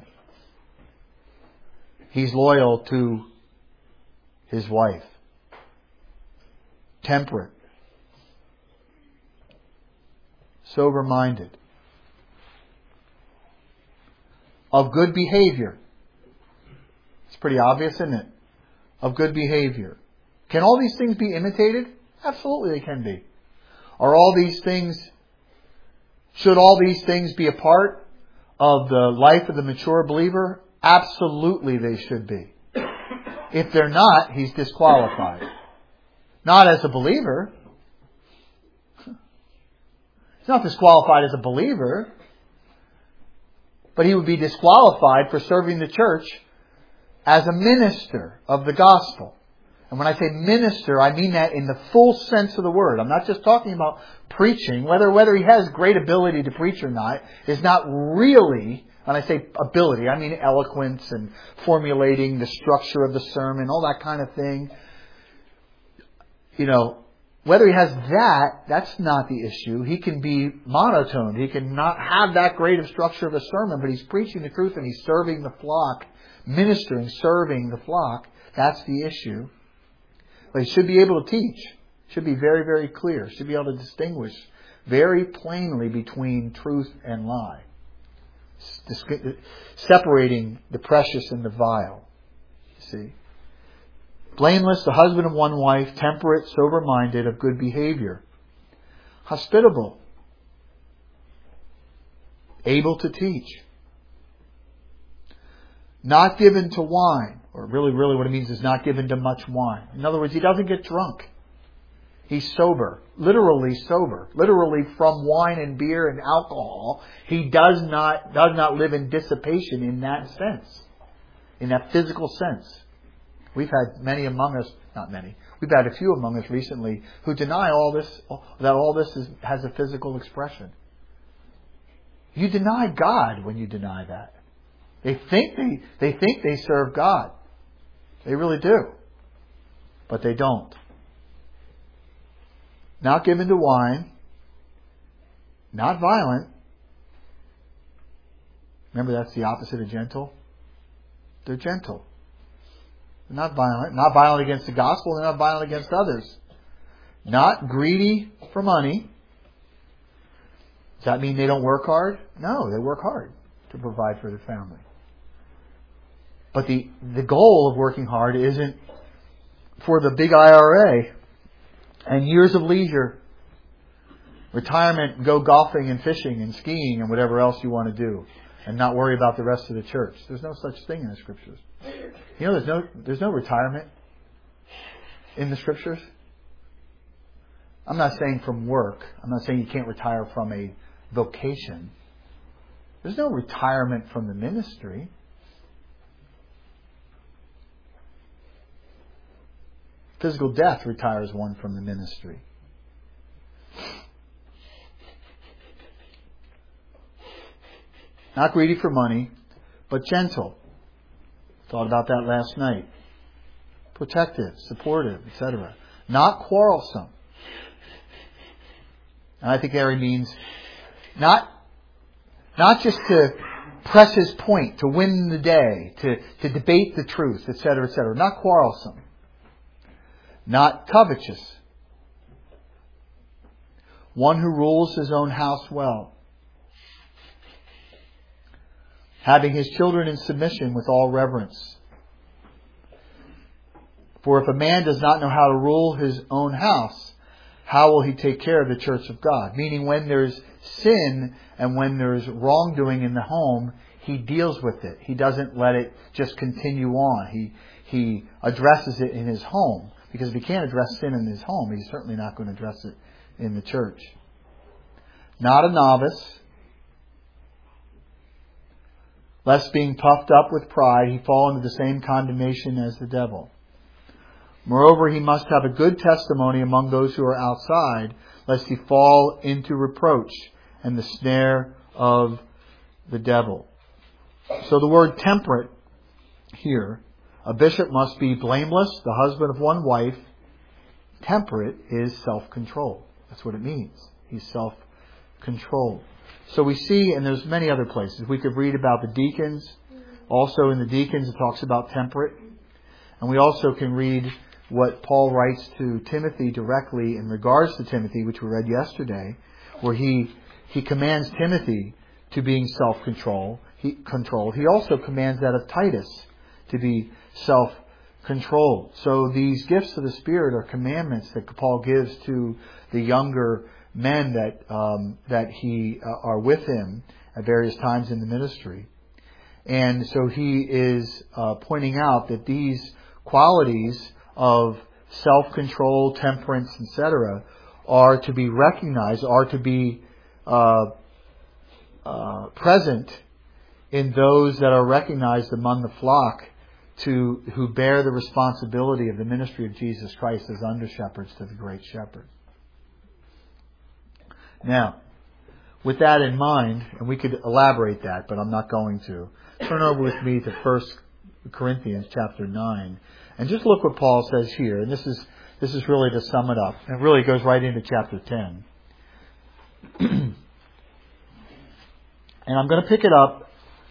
He's loyal to his wife. Temperate. Sober-minded. Of good behavior. It's pretty obvious, isn't it? Of good behavior. Can all these things be imitated? Absolutely they can be. Should all these things be a part of the life of the mature believer? Absolutely they should be. If they're not, he's disqualified. Not as a believer. He's not disqualified as a believer. But he would be disqualified for serving the church as a minister of the gospel. And when I say minister, I mean that in the full sense of the word. I'm not just talking about preaching. Whether he has great ability to preach or not is not really, when I say ability, I mean eloquence and formulating the structure of the sermon, all that kind of thing. Whether he has that, that's not the issue. He can be monotone. He can not have that great of structure of a sermon, but he's preaching the truth and he's serving the flock, ministering, serving the flock. That's the issue. But he should be able to teach. Should be very, very clear. Should be able to distinguish very plainly between truth and lie. Separating the precious and the vile. See? Blameless, the husband of one wife, temperate, sober-minded, of good behavior. Hospitable. Able to teach. Not given to wine. Or really what it means is not given to much wine. In other words, he doesn't get drunk. He's sober. Literally sober. Literally from wine and beer and alcohol. He does not live in dissipation in that sense. In that physical sense. We've had many among us, not many, we've had a few among us recently who deny that all this has a physical expression. You deny God when you deny that. They think they serve God. They really do. But they don't. Not given to wine. Not violent. Remember, that's the opposite of gentle. They're gentle. They're not violent. Not violent against the gospel. They're not violent against others. Not greedy for money. Does that mean they don't work hard? No, they work hard to provide for their family. But the goal of working hard isn't for the big IRA and years of leisure, retirement, go golfing and fishing and skiing and whatever else you want to do, and not worry about the rest of the church. There's no such thing in the Scriptures. There's no retirement in the Scriptures. I'm not saying from work. I'm not saying you can't retire from a vocation. There's no retirement from the ministry. Physical death retires one from the ministry. Not greedy for money, but gentle. Thought about that last night. Protective, supportive, etc. Not quarrelsome. And I think there he means not just to press his point, to win the day, to debate the truth, etc., etc. Not quarrelsome. Not covetous. One who rules his own house well. Having his children in submission with all reverence. For if a man does not know how to rule his own house, how will he take care of the church of God? Meaning when there's sin and when there's wrongdoing in the home, he deals with it. He doesn't let it just continue on. He addresses it in his home. Because if he can't address sin in his home, he's certainly not going to address it in the church. Not a novice. lest being puffed up with pride, he fall into the same condemnation as the devil. Moreover, he must have a good testimony among those who are outside, lest he fall into reproach and the snare of the devil. So the word temperate here, a bishop must be blameless, the husband of one wife. Temperate is self-control. That's what it means. He's self-controlled. So we see, and there's many other places, we could read about the deacons. Also in the deacons it talks about temperate. And we also can read what Paul writes to Timothy directly in regards to Timothy, which we read yesterday, where he commands Timothy to being self-controlled. He also commands that of Titus to be self-controlled. So these gifts of the Spirit are commandments that Paul gives to the younger men that he are with him at various times in the ministry. And so he is pointing out that these qualities of self-control, temperance, etc., are to be recognized, are to be present in those that are recognized among the flock who bear the responsibility of the ministry of Jesus Christ as under-shepherds to the great shepherd. Now, with that in mind, and we could elaborate that, but I'm not going to, turn over with me to 1 Corinthians chapter 9, and just look what Paul says here. And this is really to sum it up. It really goes right into chapter 10. And I'm going to pick it up,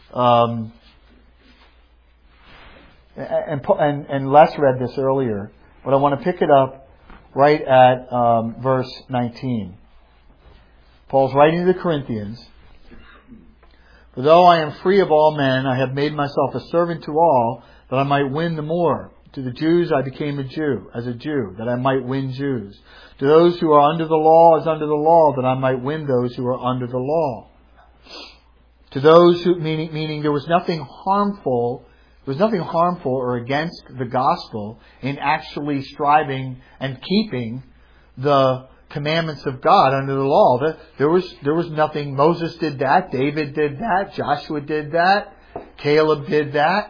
and Les read this earlier, but I want to pick it up right at verse 19. Paul's writing to the Corinthians, "For though I am free of all men, I have made myself a servant to all, that I might win the more. To the Jews I became a Jew, as a Jew, that I might win Jews. To those who are under the law, as under the law, that I might win those who are under the law. To those who," meaning there was nothing harmful or against the gospel in actually striving and keeping the commandments of God under the law. There was nothing. Moses did that. David did that. Joshua did that. Caleb did that.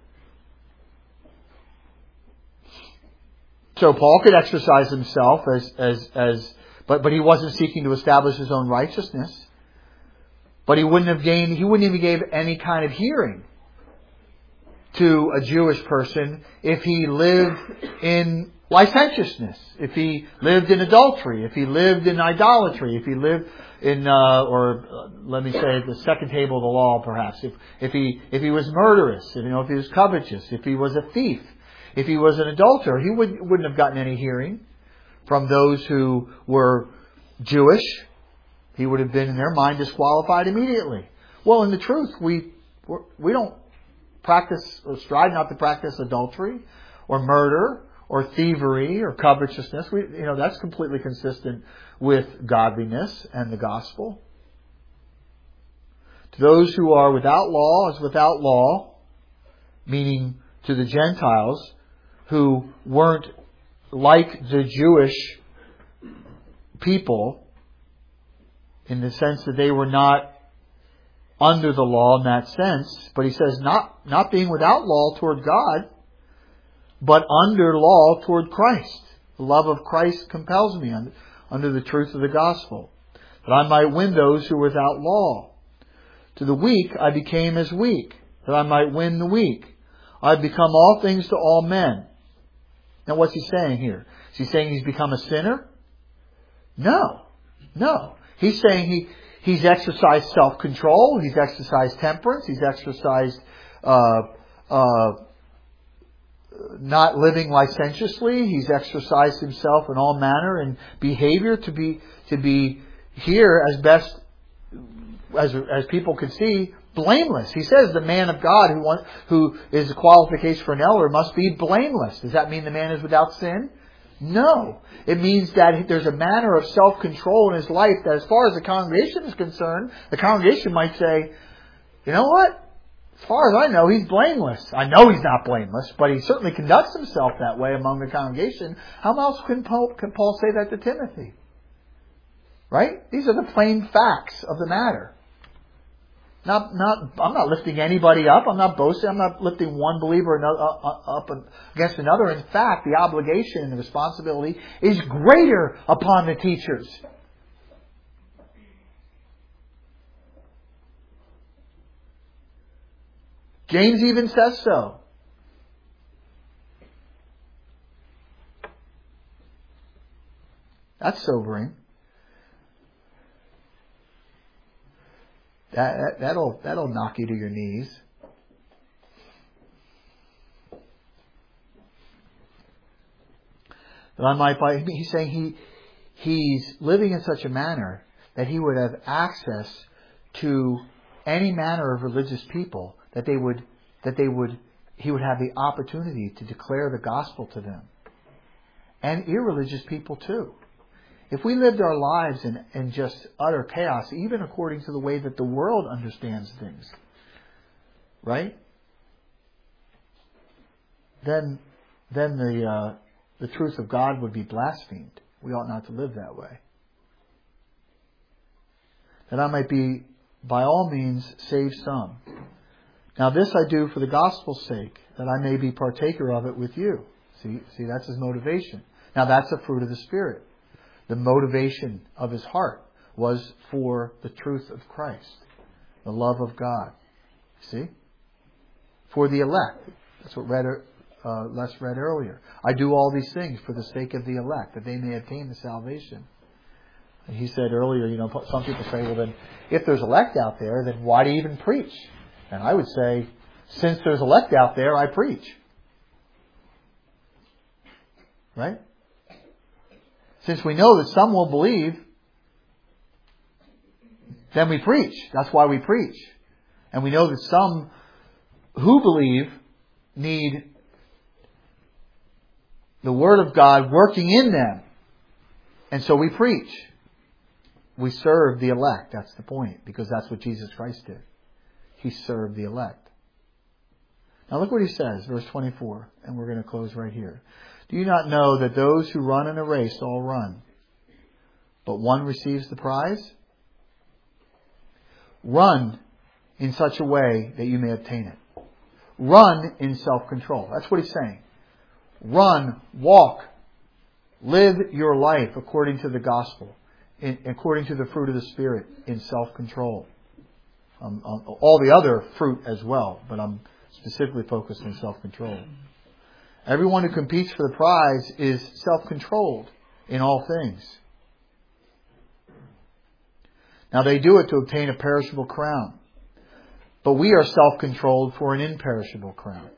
So Paul could exercise himself but he wasn't seeking to establish his own righteousness. But he wouldn't even give any kind of hearing to a Jewish person if he lived in licentiousness, if he lived in adultery, if he lived in idolatry, if he lived in, let me say the second table of the law perhaps, if he was murderous, if he was covetous, if he was a thief, if he was an adulterer, he wouldn't have gotten any hearing from those who were Jewish. He would have been, in their mind, disqualified immediately. Well, in the truth, we don't practice or strive not to practice adultery or murder or thievery or covetousness. That's completely consistent with godliness and the gospel. To those who are without law, as without law, meaning to the Gentiles who weren't like the Jewish people, in the sense that they were not under the law in that sense. But he says not being without law toward God, but under law toward Christ. The love of Christ compels me under the truth of the gospel, that I might win those who are without law. To the weak I became as weak, that I might win the weak. I have become all things to all men. Now what's he saying here? Is he saying he's become a sinner? No. He's saying he's exercised self-control, he's exercised temperance, he's exercised not living licentiously, he's exercised himself in all manner and behavior to be here as best as people can see, blameless. He says the man of God who is a qualification for an elder must be blameless. Does that mean the man is without sin? No. It means that there's a manner of self-control in his life that as far as the congregation is concerned, the congregation might say, you know what? As far as I know, he's blameless. I know he's not blameless, but he certainly conducts himself that way among the congregation. How else can Paul say that to Timothy? Right? These are the plain facts of the matter. I'm not lifting anybody up. I'm not boasting. I'm not lifting one believer up against another. In fact, the obligation and the responsibility is greater upon the teachers. James even says so. That's sobering. That'll knock you to your knees. He's saying he's living in such a manner that he would have access to any manner of religious people he would have the opportunity to declare the gospel to them, and irreligious people too. If we lived our lives in just utter chaos, even according to the way that the world understands things, right? Then the truth of God would be blasphemed. We ought not to live that way. That I might be, by all means, save some. Now this I do for the gospel's sake, that I may be partaker of it with you. See, that's his motivation. Now that's a fruit of the Spirit. The motivation of his heart was for the truth of Christ, the love of God. See? For the elect. That's what Les read earlier. I do all these things for the sake of the elect, that they may obtain the salvation. And he said earlier, some people say, well then, if there's elect out there, then why do you even preach? And I would say, since there's elect out there, I preach. Right? Since we know that some will believe, then we preach. That's why we preach. And we know that some who believe need the Word of God working in them. And so we preach. We serve the elect. That's the point. Because that's what Jesus Christ did. He served the elect. Now look what he says, verse 24. And we're going to close right here. Do you not know that those who run in a race all run, but one receives the prize? Run in such a way that you may obtain it. Run in self-control. That's what he's saying. Run, walk, live your life according to the gospel, according to the fruit of the Spirit, in self-control. All the other fruit as well, but I'm specifically focused on self-control. Everyone who competes for the prize is self-controlled in all things. Now they do it to obtain a perishable crown. But we are self-controlled for an imperishable crown.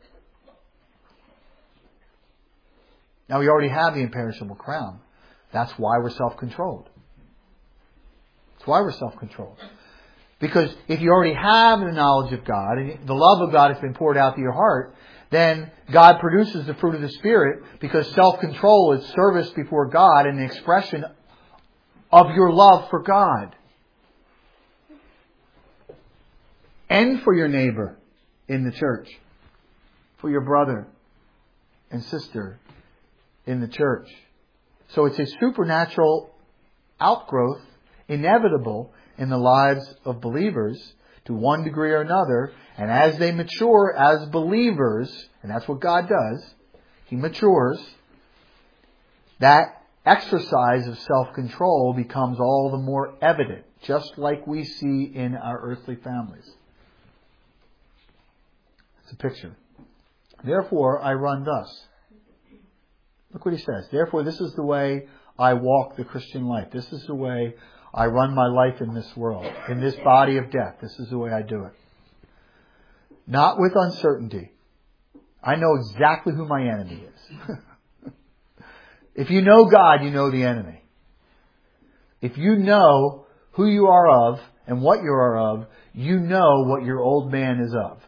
Now we already have the imperishable crown. That's why we're self-controlled. That's why we're self-controlled. Because if you already have the knowledge of God and the love of God has been poured out to your heart, then God produces the fruit of the Spirit, because self-control is service before God and the expression of your love for God. And for your neighbor in the church. For your brother and sister in the church. So it's a supernatural outgrowth, inevitable in the lives of believers to one degree or another. And as they mature as believers, and that's what God does, He matures, that exercise of self-control becomes all the more evident, just like we see in our earthly families. It's a picture. Therefore, I run thus. Look what he says. Therefore, this is the way I walk the Christian life. This is the way I run my life in this world, in this body of death. This is the way I do it. Not with uncertainty. I know exactly who my enemy is. If you know God, you know the enemy. If you know who you are of and what you are of, you know what your old man is of.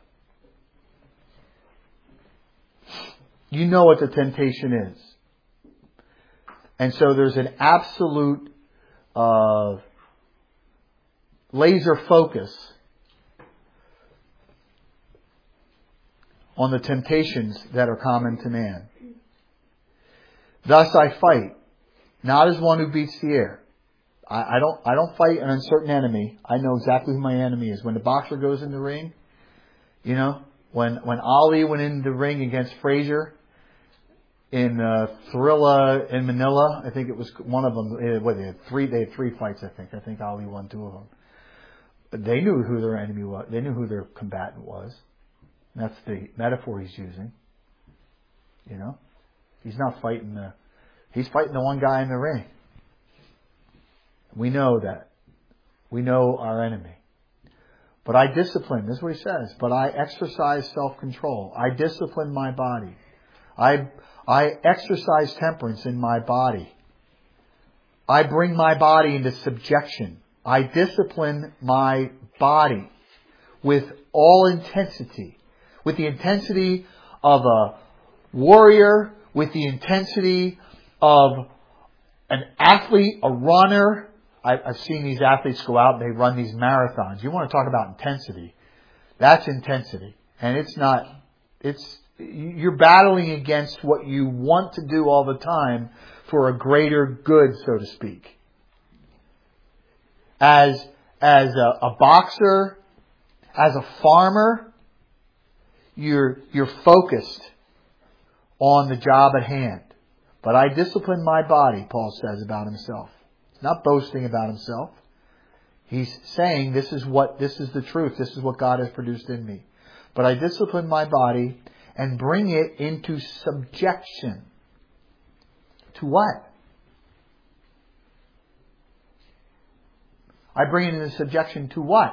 You know what the temptation is. And so there's an absolute laser focus on the temptations that are common to man. Thus I fight, not as one who beats the air. I don't fight an uncertain enemy. I know exactly who my enemy is. When the boxer goes in the ring, when Ali went in the ring against Frazier in Thrilla in Manila, I think it was one of them. They had three fights. I think Ali won 2 of them. But they knew who their enemy was. They knew who their combatant was. And that's the metaphor he's using. He's not fighting he's fighting the one guy in the ring. We know that. We know our enemy. But I discipline, this is what he says, but I exercise self-control. I discipline my body. I exercise temperance in my body. I bring my body into subjection. I discipline my body with all intensity. With the intensity of a warrior, with the intensity of an athlete, a runner. I've seen these athletes go out and they run these marathons. You want to talk about intensity. That's intensity. And you're battling against what you want to do all the time for a greater good, so to speak. As a boxer, as a farmer, you're focused on the job at hand. But I discipline my body, Paul says about himself. He's not boasting about himself. He's saying this is the truth. This is what God has produced in me. But I discipline my body and bring it into subjection. To what? I bring it into subjection to what?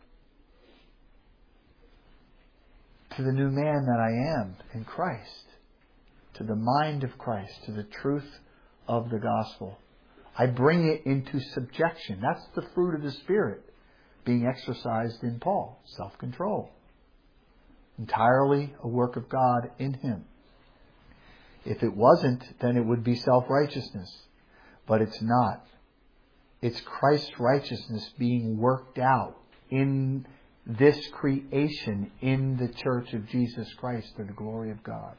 To the new man that I am in Christ. To the mind of Christ. To the truth of the gospel. I bring it into subjection. That's the fruit of the Spirit being exercised in Paul. Self-control. Entirely a work of God in him. If it wasn't, then it would be self-righteousness. But it's not. It's Christ's righteousness being worked out in this creation, in the church of Jesus Christ, to the glory of God.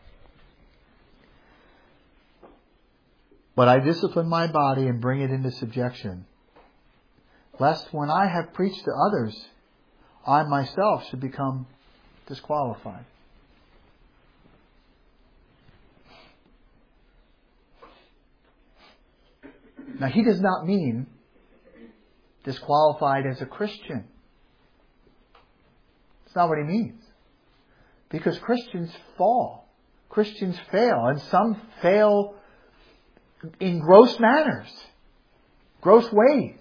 But I discipline my body and bring it into subjection, lest when I have preached to others, I myself should become disqualified. Now, he does not mean disqualified as a Christian. That's not what he means. Because Christians fall. Christians fail. And some fail in gross manners. Gross ways.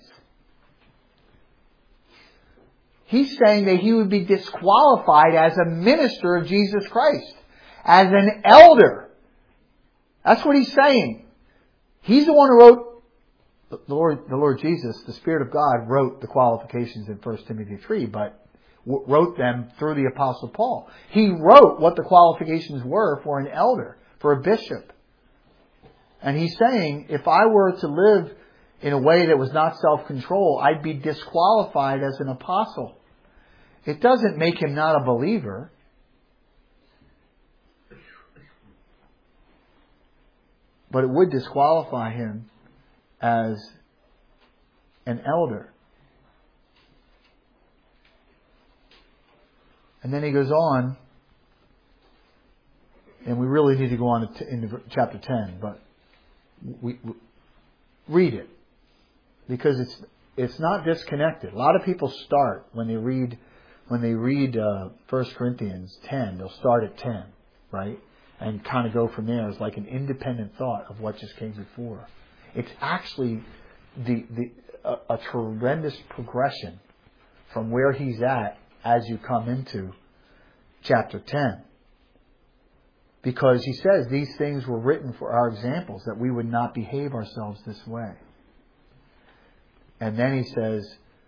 He's saying that he would be disqualified as a minister of Jesus Christ. As an elder. That's what he's saying. He's the one who wrote, the Lord Jesus, the Spirit of God, wrote the qualifications in 1 Timothy 3, but wrote them through the Apostle Paul. He wrote what the qualifications were for an elder, for a bishop. And he's saying, if I were to live in a way that was not self-control, I'd be disqualified as an apostle. It doesn't make him not a believer. But it would disqualify him as an elder. And then he goes on, and we really need to go on into chapter 10, but we read it, because it's not disconnected. A lot of people start when they read 1 Corinthians 10. They'll start at 10, right, and kind of go from there as like an independent thought of what just came before. It's actually a tremendous progression from where he's at as you come into chapter 10. Because he says these things were written for our examples, that we would not behave ourselves this way. And then he says,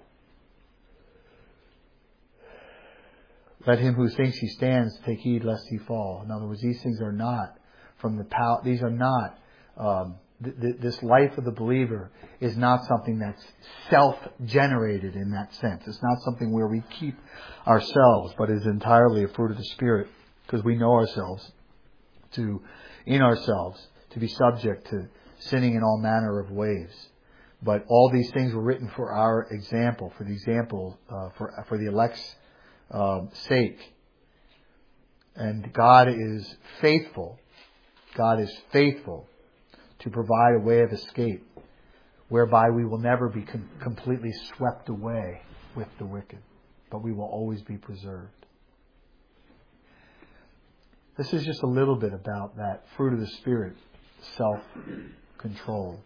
let him who thinks he stands take heed lest he fall. In other words, these things are not from the power. These are not. This life of the believer is not something that's self-generated in that sense. It's not something where we keep ourselves, but is entirely a fruit of the Spirit, because we know ourselves to be subject to sinning in all manner of ways. But all these things were written for our example, for the elect's sake. And God is faithful. God is faithful to provide a way of escape whereby we will never be completely swept away with the wicked, but we will always be preserved. This is just a little bit about that fruit of the Spirit, self-control.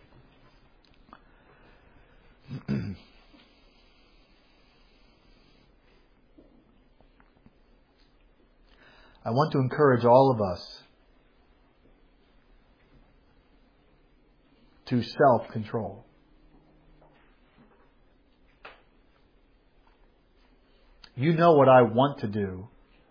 I want to encourage all of us to self-control. You know what I want to do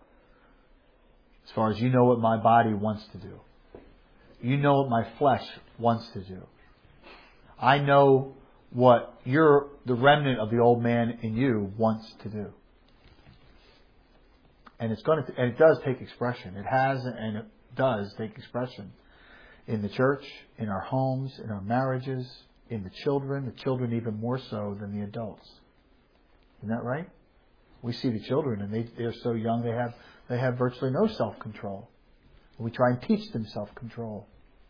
as far as you know what my body wants to do. You know what my flesh wants to do. I know what the remnant of the old man in you wants to do. And it does take expression. It has and it does take expression in the church, in our homes, in our marriages, in the children even more so than the adults. Isn't that right? We see the children and they're so young they have virtually no self-control. We try and teach them self-control.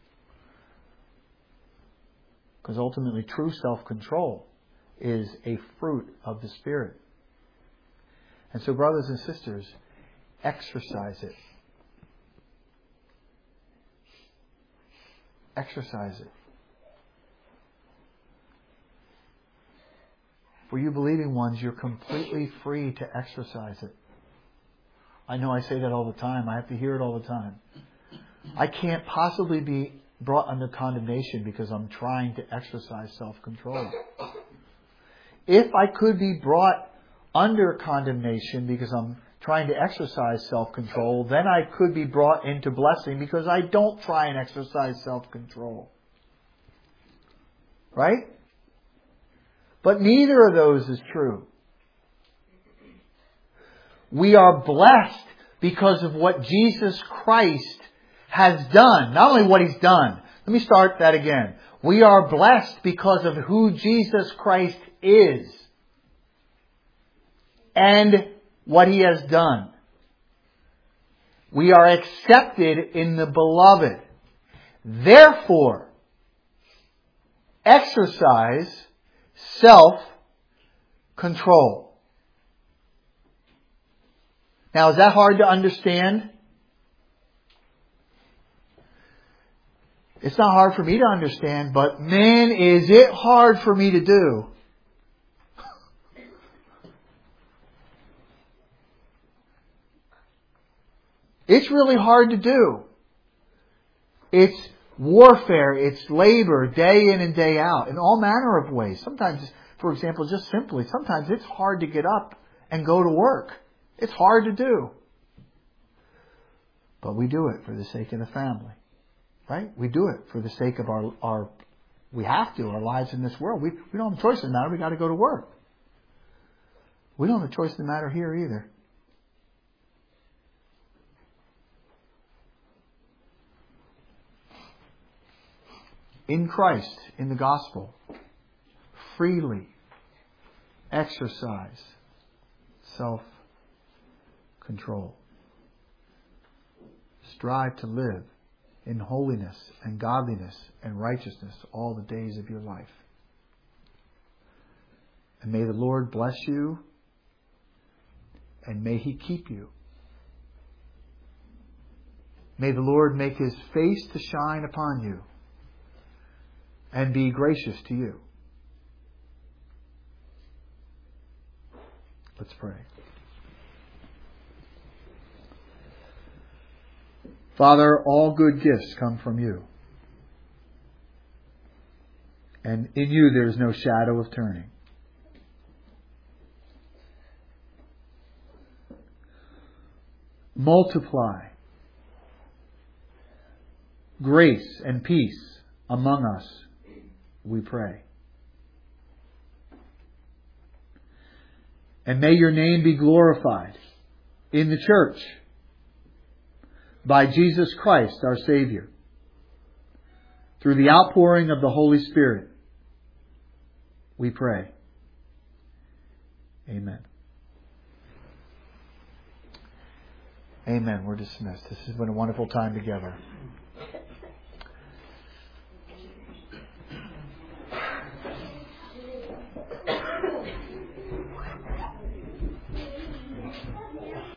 Because ultimately true self-control is a fruit of the Spirit. And so brothers and sisters, exercise it. Exercise it. For you believing ones, you're completely free to exercise it. I know I say that all the time. I have to hear it all the time. I can't possibly be brought under condemnation because I'm trying to exercise self-control. If I could be brought under condemnation because I'm trying to exercise self-control, then I could be brought into blessing because I don't try and exercise self-control. Right? But neither of those is true. We are blessed because of what Jesus Christ has done. Not only what He's done. Let me start that again. We are blessed because of who Jesus Christ is. And what He has done. We are accepted in the Beloved. Therefore, exercise self-control. Now, is that hard to understand? It's not hard for me to understand, but man, is it hard for me to do. It's really hard to do. It's warfare, it's labor, day in and day out, in all manner of ways. Sometimes, for example, just simply, sometimes it's hard to get up and go to work. It's hard to do. But we do it for the sake of the family. Right? We do it for the sake of our lives in this world. We don't have a choice in the matter. We got to go to work. We don't have a choice in the matter here either. In Christ, in the gospel, freely exercise self-control. Strive to live in holiness and godliness and righteousness all the days of your life. And may the Lord bless you, and may He keep you. May the Lord make His face to shine upon you and be gracious to you. Let's pray. Father, all good gifts come from you. And in you there is no shadow of turning. Multiply grace and peace among us, we pray. And may your name be glorified in the church by Jesus Christ, our Savior, through the outpouring of the Holy Spirit, we pray. Amen. Amen. We're dismissed. This has been a wonderful time together.